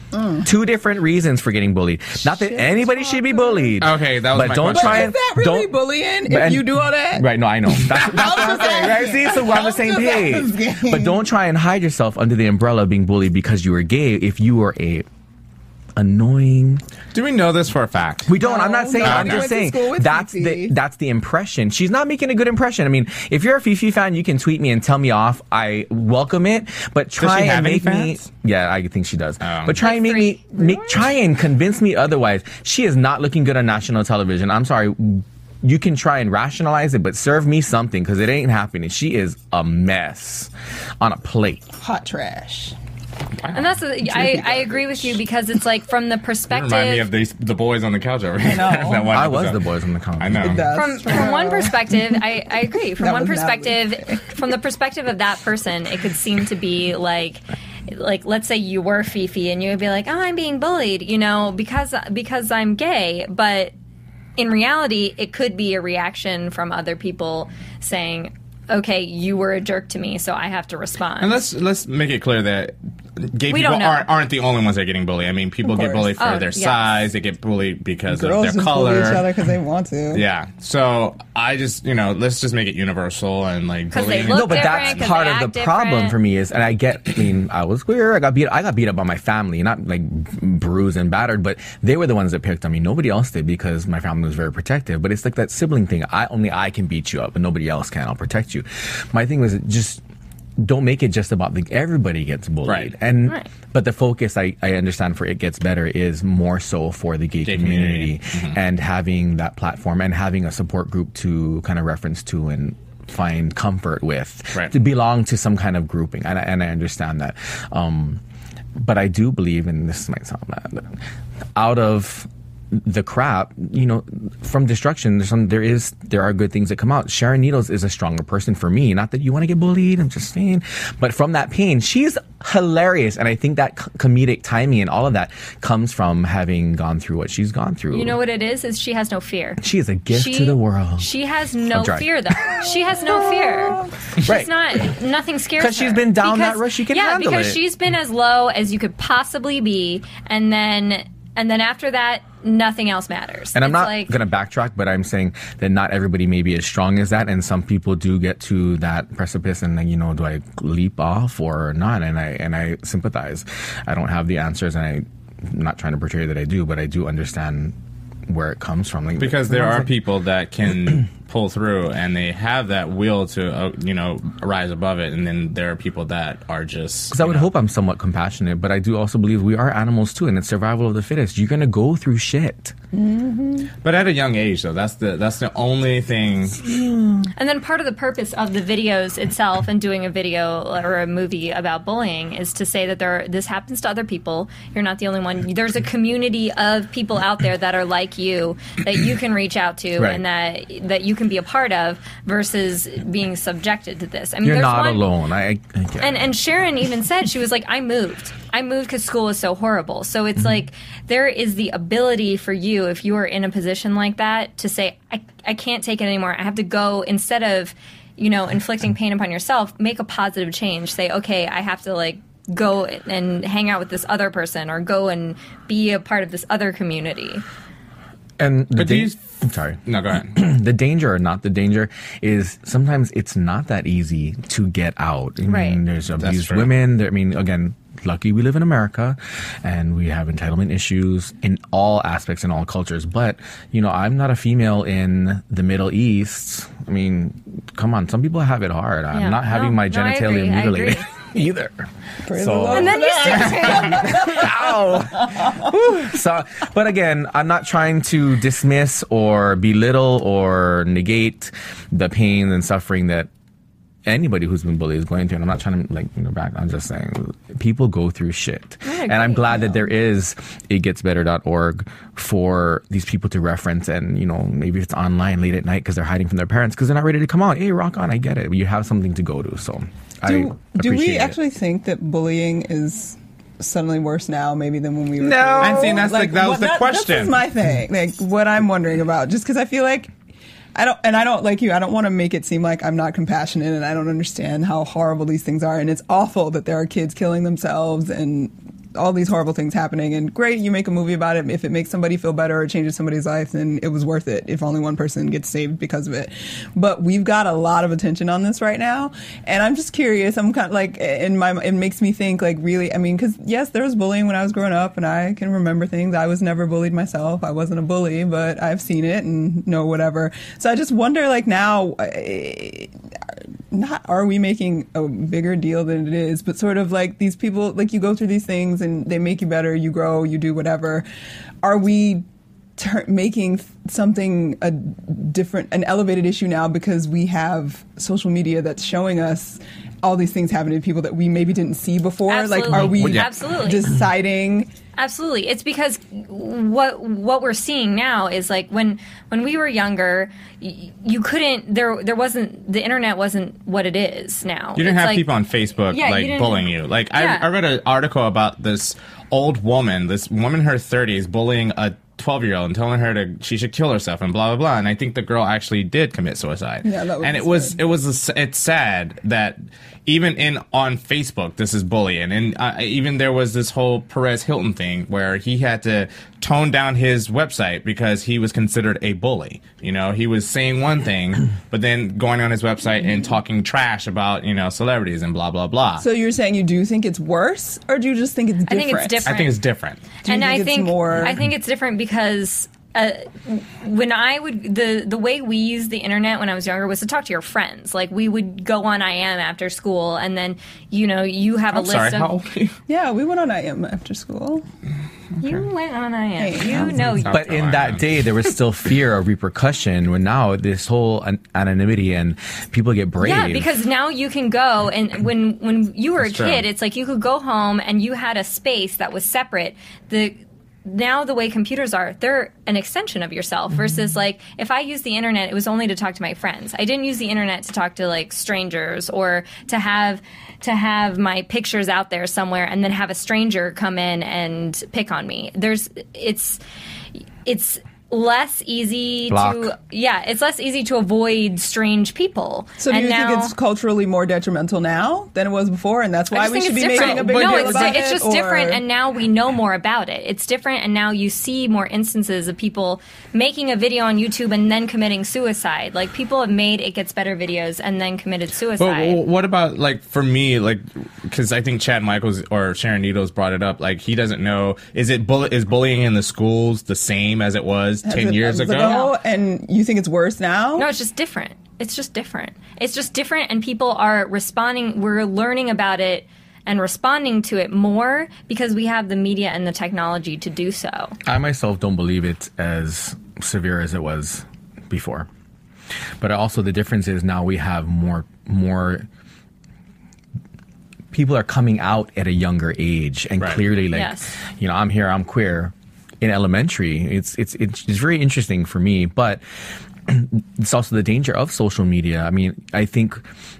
2 different reasons for getting bullied. Not that anybody should be bullied. Okay, that was but my don't question. try Is and that really don't bullying but- if you do all that? Right, no, I know. That's what I'm saying, right? See, so we're on the same I'm just page. asking. But don't try and hide yourself under the umbrella of being bullied because you were gay if you were a annoying. Do we know this for a fact? We don't. I'm not saying. No, I'm I just went to saying school with that's Fifi. the impression. She's not making a good impression. I mean, if you're a Fifi fan, you can tweet me and tell me off. I welcome it, but try she have and any make me. fans? Yeah, I think she does. Oh. But try and try and convince me otherwise. She is not looking good on national television. I'm sorry. You can try and rationalize it, but serve me something because it ain't happening. She is a mess on a plate. Hot trash. And that's I agree with you because it's like from the You perspective. remind me of the boys on the couch over here. That one I was episode. the boys on the couch. I know. From one perspective, I agree. From That one was perspective, from the perspective of that person, it could seem to be like let's say you were Fifi and you would be like, oh, I'm being bullied, because I'm gay, but in reality, it could be a reaction from other people saying, okay, you were a jerk to me, so I have to respond. And let's make it clear that gay We people don't know. aren't the only ones that are getting bullied. I mean, people Of get course. bullied for Oh, their yes. size. They get bullied because Girls of their just bully each color. other because they want to. Yeah. So I just, let's just make it universal and like 'Cause they bullying. look No, but different, that's 'cause part they of the act problem different. for me is, and I was queer. I got beat up by my family, not like bruised and battered, but they were the ones that picked on me. Nobody else did because my family was very protective. But it's like that sibling thing. I can beat you up, and nobody else can. I'll protect you. My thing was just don't make it just about everybody gets bullied. Right. And Right. but the focus I understand for It Gets Better is more so for the gay community and having that platform and having a support group to kind of reference to and find comfort with, Right. to belong to some kind of grouping, and I understand that. But I do believe, and this might sound bad, but out of the crap, from destruction, there are good things that come out. Sharon Needles is a stronger person for me. Not that you want to get bullied, I'm just saying. But from that pain, she's hilarious. And I think that comedic timing and all of that comes from having gone through what she's gone through. You know what it is she has no fear. She is a gift to the world. She has no I'm trying. fear, though. She has no fear. She's Right. nothing scares her. Because she's been down that road, she can handle because it. she's been as low as you could possibly be, and then after that, nothing else matters. And I'm It's not like, going to backtrack, but I'm saying that not everybody may be as strong as that, and some people do get to that precipice, and then do I leap off or not? And I sympathize. I don't have the answers, and I'm not trying to portray that I do, but I do understand where it comes from. Like, Because there are people that can pull through and they have that will to, rise above it. And then there are people that are just. Because I would hope I'm somewhat compassionate, but I do also believe we are animals too, and it's survival of the fittest. You're gonna go through shit. But at a young age, though, that's the only thing. And then part of the purpose of the videos itself and doing a video or a movie about bullying is to say that this happens to other people. You're not the only one. There's a community of people out there that are like you that you can reach out to Right. and that you can be a part of versus being subjected to this. I mean, You're there's not one, alone. I get it. And Sharon even said, she was like, I moved because school is so horrible. So it's Mm-hmm. like there is the ability for you, if you are in a position like that, to say, I can't take it anymore. I have to go, instead of, inflicting pain upon yourself, make a positive change. Say, okay, I have to go and hang out with this other person or go and be a part of this other community. And But I'm sorry. No, go ahead. The danger or not the danger is sometimes it's not that easy to get out. I mean, Right. there's abused true. women. Again, lucky we live in America and we have entitlement issues in all aspects and all cultures. But, I'm not a female in the Middle East. I mean, come on. Some people have it hard. I'm Yeah. not having No, my no, I genitalia agree. I mutilated agree. either. Praise the Lord. And then you Ow. So, but again, I'm not trying to dismiss or belittle or negate the pain and suffering that anybody who's been bullied is going through. And I'm not trying to back. I'm just saying people go through shit. And I'm glad that there is itgetsbetter.org for these people to reference, and maybe it's online late at night because they're hiding from their parents because they're not ready to come out. Hey, rock on, I get it. But you have something to go to. So Do we appreciate it. actually think that bullying is suddenly worse now maybe than when we were No. kids? I'm saying that was the question. This is my thing. What I'm wondering about, just because I feel like I don't like you. I don't want to make it seem like I'm not compassionate and I don't understand how horrible these things are. And it's awful that there are kids killing themselves and all these horrible things happening, and great, you make a movie about it. If it makes somebody feel better or changes somebody's life, then it was worth it. If only one person gets saved because of it. But we've got a lot of attention on this right now, and I'm just curious. I'm kind of like, it makes me think, like, really, I mean, because yes, there was bullying when I was growing up, and I can remember things. I was never bullied myself. I wasn't a bully, but I've seen it and know whatever. So I just wonder, like, now, not are we making a bigger deal than it is, but sort of like these people, like, you go through these things and they make you better, you grow, you do whatever. Are we making something an elevated issue now because we have social media that's showing us all these things happening to people that we maybe didn't see before? Absolutely. Like, are we Absolutely. deciding? Absolutely. It's because what we're seeing now is, like, when we were younger, you couldn't, there wasn't, the internet wasn't what it is now. You didn't It's have like, people on Facebook like bullying you. Like, Yeah. I read an article about this old woman, in her 30s, bullying a 12-year-old and telling her she should kill herself and blah blah blah. And I think the girl actually did commit suicide. Yeah, that was and it's sad that even on Facebook this is bullying. And even there was this whole Perez Hilton thing where he had to tone down his website because he was considered a bully. You know, he was saying one thing, but then going on his website and talking trash about, celebrities and blah blah blah. So you're saying you do think it's worse, or do you just think it's different? I think it's different. I think it's different. I think think it's different because when the way we used the internet when I was younger was to talk to your friends. Like, we would go on IM after school, and then you have a list of. How old are you? Yeah, we went on IM after school. You went on IM. Hey, But in that day, there was still fear of repercussion. When now this whole anonymity and people get brave. Yeah, because now you can go, and when you were a kid, it's like you could go home and you had a space that was separate. Now the way computers are, they're an extension of yourself versus, like, if I used the internet, it was only to talk to my friends. I didn't use the internet to talk to, like, strangers or to have my pictures out there somewhere and then have a stranger come in and pick on me. It's less easy it's less easy to avoid strange people. So do you think it's culturally more detrimental now than it was before, and that's why we should be making a big deal about it? It's just different, and now we know more about it. It's different, and now you see more instances of people making a video on YouTube and then committing suicide. Like, people have made It Gets Better videos and then committed suicide. But what about, like, for me, like, because I think Chad Michaels or Sharon Needles brought it up, like, he doesn't know, is bullying in the schools the same as it was 10 years ago? And you think it's worse now? No, it's just different. It's just different. And people are responding. We're learning about it and responding to it more because we have the media and the technology to do so. I myself don't believe it's as severe as it was before. But also the difference is now we have more people are coming out at a younger age and clearly, like, yes. I'm here, I'm queer. In elementary, it's very interesting for me, but it's also the danger of social media. I mean, I think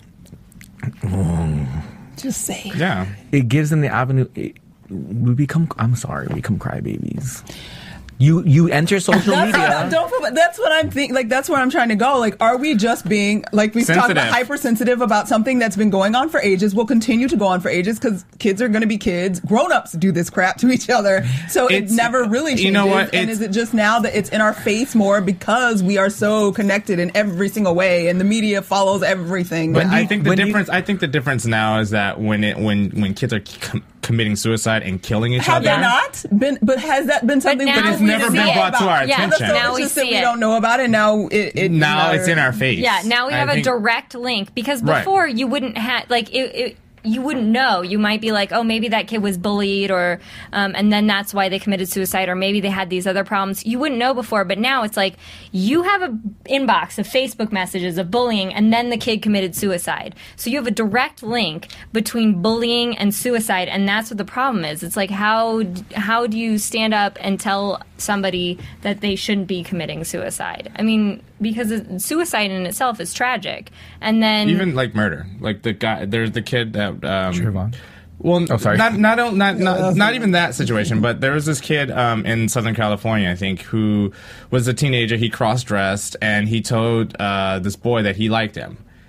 Just say. Yeah. It gives them the avenue. We become crybabies. You enter social media. That's what I'm thinking. Like, that's where I'm trying to go. Like, are we just being, like, we've talked about hypersensitive about something that's been going on for ages, will continue to go on for ages because kids are going to be kids. Grown-ups do this crap to each other. So it never really changes. You know what? And is it just now that it's in our face more because we are so connected in every single way and the media follows everything? But I think the difference now is that when kids are committing suicide and killing each other. Have they not been? But has that been something? But it's never been brought to our attention. Now we just see that we don't know about it. Now it's in our face. Yeah, now we have a direct link because before you wouldn't have you wouldn't know. You might be like, oh, maybe that kid was bullied, or and then that's why they committed suicide, or maybe they had these other problems. You wouldn't know before, but now it's like you have an inbox of Facebook messages of bullying, and then the kid committed suicide. So you have a direct link between bullying and suicide, and that's what the problem is. It's like, how do you stand up and tell somebody that they shouldn't be committing suicide? I mean, because suicide in itself is tragic, and then even like murder, like there's the kid that Trayvon. Well, oh, sorry. Not even that situation, but there was this kid in Southern California, I think, who was a teenager. He cross-dressed and he told this boy that he liked him.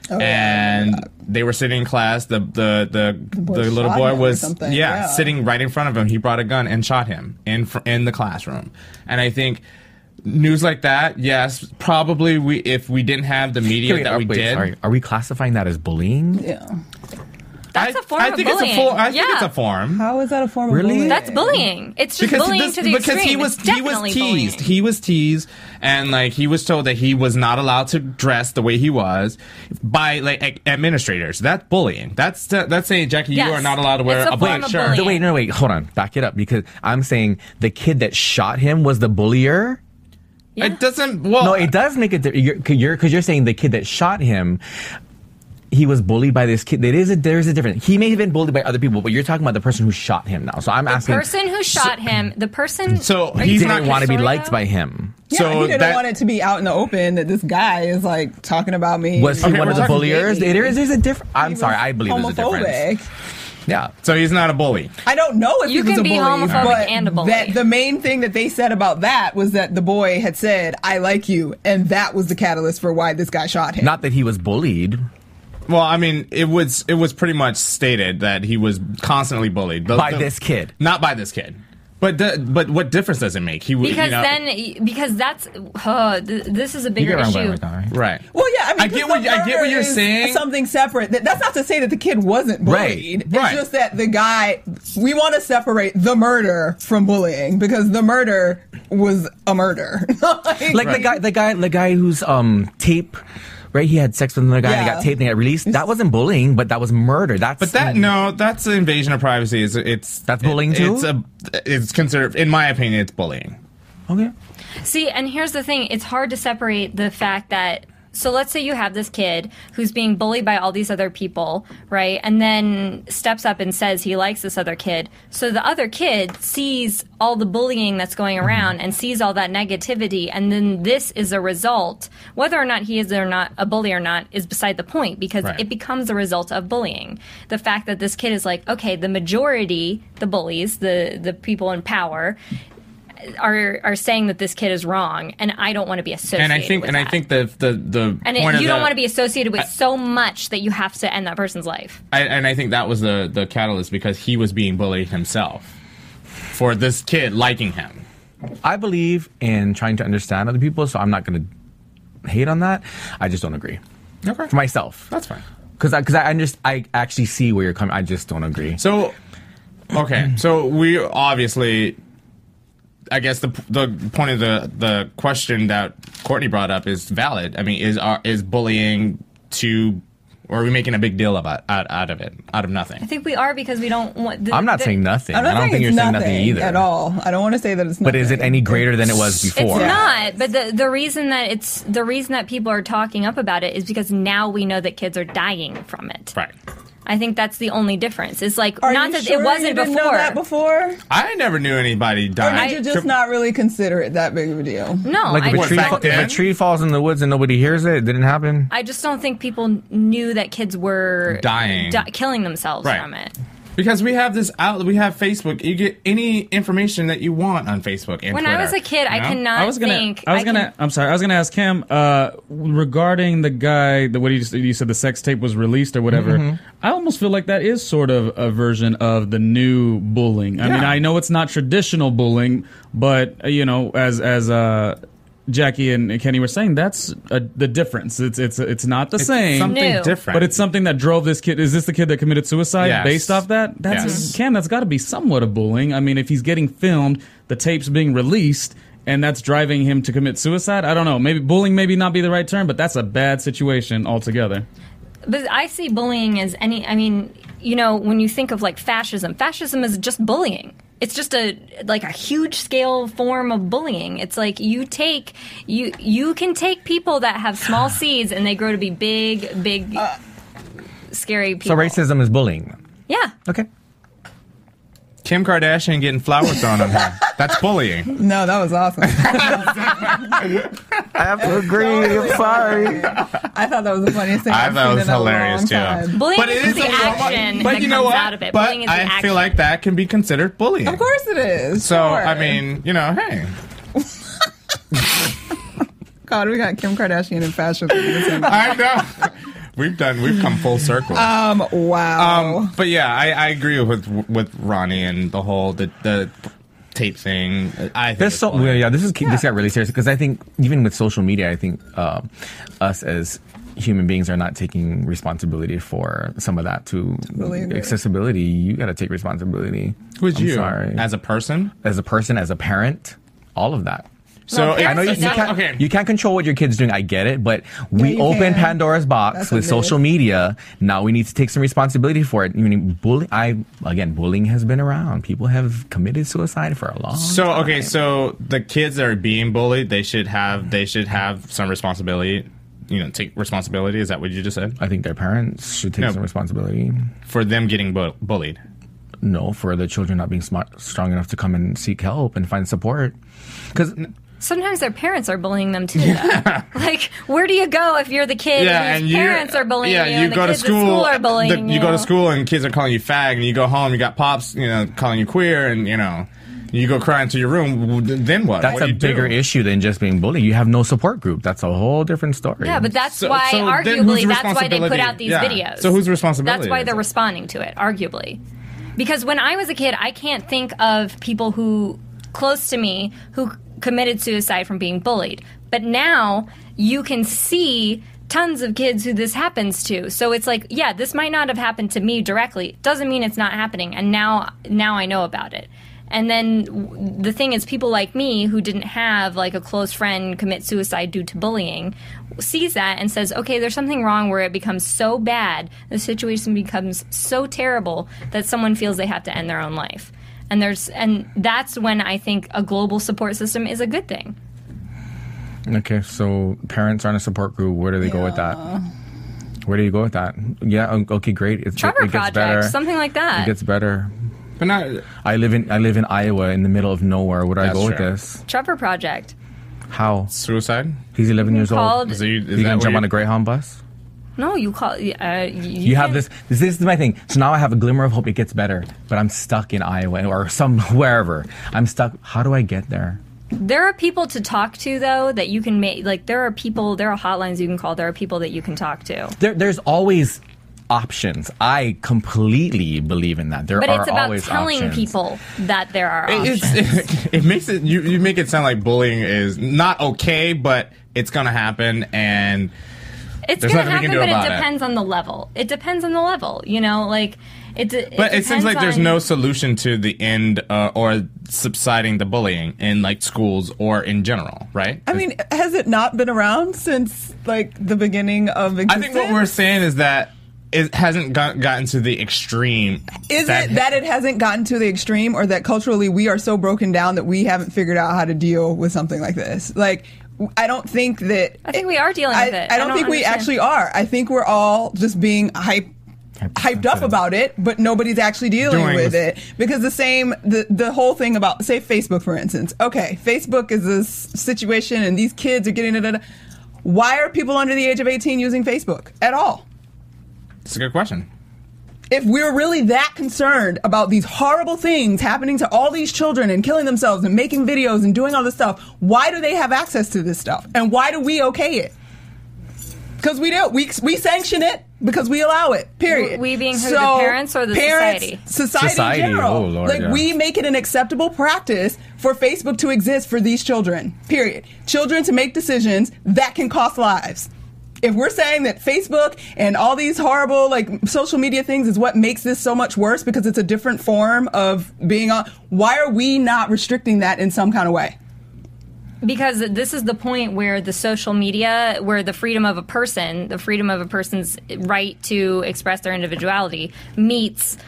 and they were sitting in class. The little boy was sitting right in front of him. He brought a gun and shot him in the classroom. And I think news like that, yes, probably if we didn't have the media that we did. Sorry, are we classifying that as bullying? Yeah. That's a form of bullying. I think it's a form. How is that a form of bullying? That's bullying. It's just bullying to the extreme. Because he was teased. He was teased, and like he was told that he was not allowed to dress the way he was by like administrators. That's bullying. That's saying, Jackie, you are not allowed to wear a black shirt. Wait, hold on, back it up, because I'm saying the kid that shot him was the bullier. Yeah. It doesn't. Well, no, it does make it because you're saying the kid that shot him, he was bullied by this kid. There is a difference. He may have been bullied by other people, but you're talking about the person who shot him now. So I'm asking the person who shot him. The person. So he didn't want to be liked by him. Yeah, so he didn't want it to be out in the open that this guy is like talking about me. Was he one of the bulliers? There's a difference. I'm sorry, I believe there's a homophobic. difference. Yeah. So he's not a bully. I don't know if You he was can a be bully, homophobic but and a bully. the main thing that they said about that was that the boy had said, "I like you," and that was the catalyst for why this guy shot him. Not that he was bullied. Well, I mean, it was pretty much stated that he was constantly bullied By this kid. Not by this kid. But what difference does it make? Because that's this is a bigger issue. Right. Well, yeah, I mean, I get what you're saying. Something separate. That's not to say that the kid wasn't bullied. It's just that the guy. We want to separate the murder from bullying because the murder was a murder. the guy who's tape. Right, he had sex with another guy and he got taped and got released. That wasn't bullying, but that was murder. That's the invasion of privacy. That's bullying too. It's considered, in my opinion, it's bullying. Okay. See, and here's the thing: it's hard to separate the fact that. So let's say you have this kid who's being bullied by all these other people, right? And then steps up and says he likes this other kid. So the other kid sees all the bullying that's going around and sees all that negativity. And then this is a result. Whether or not he is or not a bully or not is beside the point because it becomes a result of bullying. The fact that this kid is like, okay, the majority, the bullies, the people in power, are saying that this kid is wrong, and I don't want to be associated. I think the and point you don't want to be associated with so much that you have to end that person's life. I think that was the catalyst because he was being bullied himself for this kid liking him. I believe in trying to understand other people, so I'm not going to hate on that. I just don't agree. Okay, for myself, that's fine. Because I actually see where you're coming. I just don't agree. So, okay, so we obviously. I guess the point of the question that Courtney brought up is valid. I mean, is bullying or are we making a big deal out of nothing? I think we are because we don't want. I'm not saying nothing. I don't think you're saying nothing either at all. I don't want to say that it's nothing. But is it any greater than it was before? It's not. But the reason that people are talking up about it is because now we know that kids are dying from it. Right. I think that's the only difference. It's like Are not you that sure it wasn't you didn't before. know that before? I never knew anybody dying. Or did you just not really consider it that big of a deal? No, like if a tree falls in the woods and nobody hears it, it didn't happen. I just don't think people knew that kids were dying, killing themselves from it. Because we have this out, we have Facebook. You get any information that you want on Facebook and when Twitter, I was a kid, I cannot think. I was gonna ask him regarding the guy. What you said the sex tape was released or whatever. Mm-hmm. I almost feel like that is sort of a version of the new bullying. I mean, I know it's not traditional bullying, but as Jackie and Kenny were saying, that's the difference. It's not the same. Something different. But it's something that drove this kid. Is this the kid that committed suicide based off that? That's got to be somewhat of bullying. I mean, if he's getting filmed, the tape's being released, and that's driving him to commit suicide, I don't know. Maybe bullying maybe not be the right term, but that's a bad situation altogether. But I see bullying as when you think of like fascism is just bullying. It's just a huge scale form of bullying. It's like you can take people that have small seeds and they grow to be big, scary people. So racism is bullying. Yeah. Okay. Kim Kardashian getting flowers thrown on her. That's bullying. No, that was awesome. I have to agree. I'm sorry. I thought that was the funniest thing. I thought it was hilarious too. Bullying is the action that comes out of it. But bullying is the action. I feel like that can be considered bullying. Of course it is. So sure. I mean, hey. God, we got Kim Kardashian and fashion. I know. We've come full circle. Wow. But yeah, I agree with Ronnie and the whole the tape thing. I think This got really serious because I think even with social media, I think us as human beings are not taking responsibility for some of that too. Totally agree. Accessibility, you got to take responsibility. Who's you? Sorry. As a person, as a parent, all of that. So Well, I know you can't control what your kid's doing. I get it, but we you open can. Pandora's box That's with a myth. social media. Now we need to take some responsibility for it. I mean, bullying has been around. People have committed suicide for a long time. So the kids that are being bullied, they should have some responsibility. Take responsibility. Is that what you just said? I think their parents should take some responsibility. For them getting bullied. No, for the children not being strong enough to come and seek help and find support. Because Sometimes their parents are bullying them too. Though. Like, where do you go if you're the kid whose parents are bullying you? Yeah, you and go the to kids school. at school are bullying you. You go to school and kids are calling you fag, and you go home, you got pops, calling you queer, and you go cry into your room. Then what? that's What do a you do? bigger issue than just being bullied. You have no support group. That's a whole different story. Yeah, but that's So- why, so then arguably, whose that's why they put responsibility? out these Yeah. videos. So whose responsibility That's why is they're it? responding to it, arguably. Because when I was a kid, I can't think of people who close to me who committed suicide from being bullied. But now you can see tons of kids who this happens to. So it's like, yeah, this might not have happened to me directly. Doesn't mean it's not happening. And now I know about it. And then the thing is, people like me who didn't have like a close friend commit suicide due to bullying sees that and says, okay, there's something wrong where it becomes so bad, the situation becomes so terrible that someone feels they have to end their own life. And that's when I think a global support system is a good thing. Okay, so parents are in a support group. Where do they go with that? Where do you go with that? Yeah, okay, great. Trevor it gets Project, better. something like that. It gets better. But not. I live in Iowa, in the middle of nowhere. Where do I That's go with true. this? Trevor Project. How? Suicide? He's 11 years old. Called- Is you You can jump on a Greyhound bus. No, you call. You have this. This is my thing. So now I have a glimmer of hope. It gets better, but I'm stuck in Iowa or wherever. I'm stuck. How do I get there? There are people to talk to, though, that you can make. Like, there are hotlines you can call. There are people that you can talk to. There's always options. I completely believe in that. There But are it's about always telling options. people that there are options. It makes it. You make it sound like bullying is not okay, but it's gonna happen, and It's there's going to nothing we can happen, do but about it depends on the level. It depends on the level, like it. But it seems like there's on- no solution to the end or subsiding the bullying in like schools or in general, right? I mean, has it not been around since like the beginning of I existence? think what we're saying is that it hasn't gotten to the extreme. Is it that it hasn't gotten to the extreme, or that culturally we are so broken down that we haven't figured out how to deal with something like this? Like, I don't think that. I think we are dealing with it. I don't think we understand. actually are. I think we're all just being hyped up about it, but nobody's actually dealing Doing with this- it. Because the whole thing about, say, Facebook, for instance. Okay, Facebook is this situation, and these kids are getting it. Why are people under the age of 18 using Facebook at all? It's a good question. If we're really that concerned about these horrible things happening to all these children and killing themselves and making videos and doing all this stuff, why do they have access to this stuff? And why do we okay it? Because we do. We sanction it because we allow it, period. We being who, the parents or the society? Society in general. Oh, Lord, like, yeah. we make it an acceptable practice for Facebook to exist for these children, period. Children to make decisions that can cost lives. If we're saying that Facebook and all these horrible social media things is what makes this so much worse because it's a different form of being on, why are we not restricting that in some kind of way? Because this is the point where the social media, where the freedom of a person, the freedom of a person's right to express their individuality meets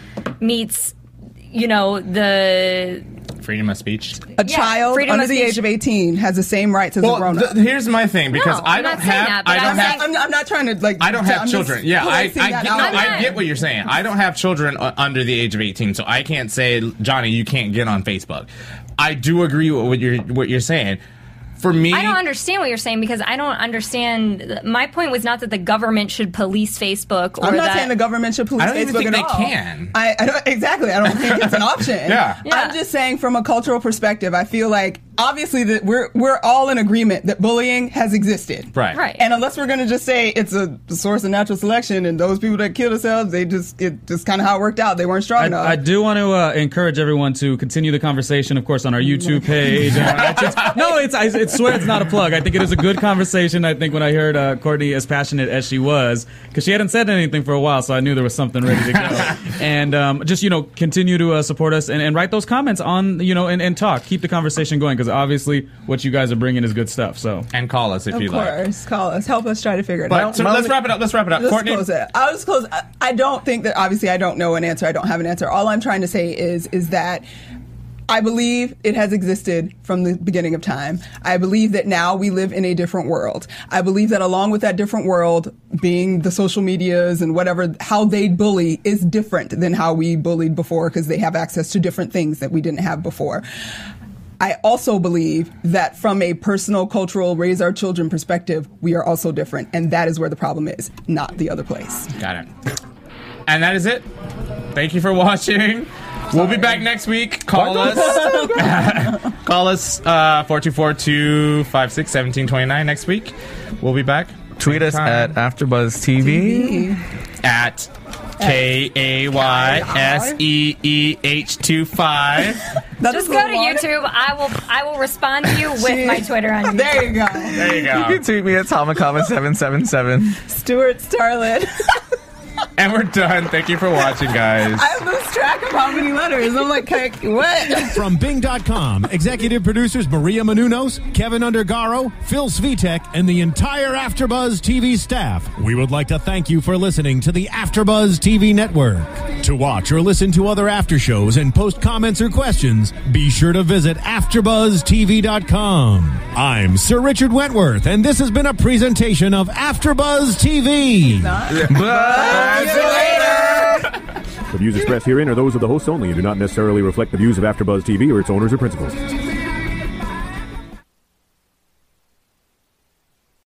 the Freedom of speech. A child freedom under of the speech. age of 18 has the same rights as a Well, grown-up. here's my thing because No, I I'm don't not saying have. that, but I don't I'm have. saying- I'm not trying to I don't have I'm just children. Yeah, I placing that get, out no, there. I get what you're saying. I don't have children under the age of 18, so I can't say, Johnny, you can't get on Facebook. I do agree with what you're saying. For me, I don't understand what you're saying because I don't understand. My point was not that the government should police Facebook. Or I'm not that, saying the government should police I don't even Facebook think at they all. can. I don't, exactly. I don't think it's an option. Yeah. Yeah. I'm just saying from a cultural perspective, I feel like obviously that we're all in agreement that bullying has existed. Right. And unless we're going to just say it's a source of natural selection and those people that killed themselves, it's just kind of how it worked out. They weren't strong enough. I do want to encourage everyone to continue the conversation, of course, on our YouTube page. And our iTunes. No, I swear it's not a plug. I think it is a good conversation. I think when I heard Courtney as passionate as she was, because she hadn't said anything for a while, so I knew there was something ready to go. And just, continue to support us and write those comments on, and talk. Keep the conversation going, because obviously what you guys are bringing is good stuff. So and call us if you like. Of course, call us. Help us try to figure it out. So let's wrap it up. Let's Courtney? Close it. I'll just close. I don't think that, obviously, I don't know an answer. I don't have an answer. All I'm trying to say is that I believe it has existed from the beginning of time. I believe that now we live in a different world. I believe that along with that different world, being the social medias and whatever, how they bully is different than how we bullied before, because they have access to different things that we didn't have before. I also believe that from a personal, cultural, raise our children perspective, we are also different. And that is where the problem is, not the other place. Got it. And that is it. Thank you for watching. We'll be back next week. Call us. Call us 424-256-1729 next week. We'll be back. Tweet us at AfterBuzzTV. At KAYSEEH25. Just go to YouTube. I will respond to you with my Twitter on YouTube. There you go. There you go. You can tweet me at Tomacama777. Stuart Starlet. And we're done. Thank you for watching, guys. I lose track of how many letters. I'm like, what? From Bing.com, executive producers Maria Menounos, Kevin Undergaro, Phil Svitek, and the entire AfterBuzz TV staff, we would like to thank you for listening to the AfterBuzz TV network. To watch or listen to other after shows and post comments or questions, be sure to visit AfterBuzzTV.com. I'm Sir Richard Wentworth, and this has been a presentation of AfterBuzz TV. Bye. See you later. The views expressed herein are those of the hosts only and do not necessarily reflect the views of AfterBuzz TV or its owners or principals.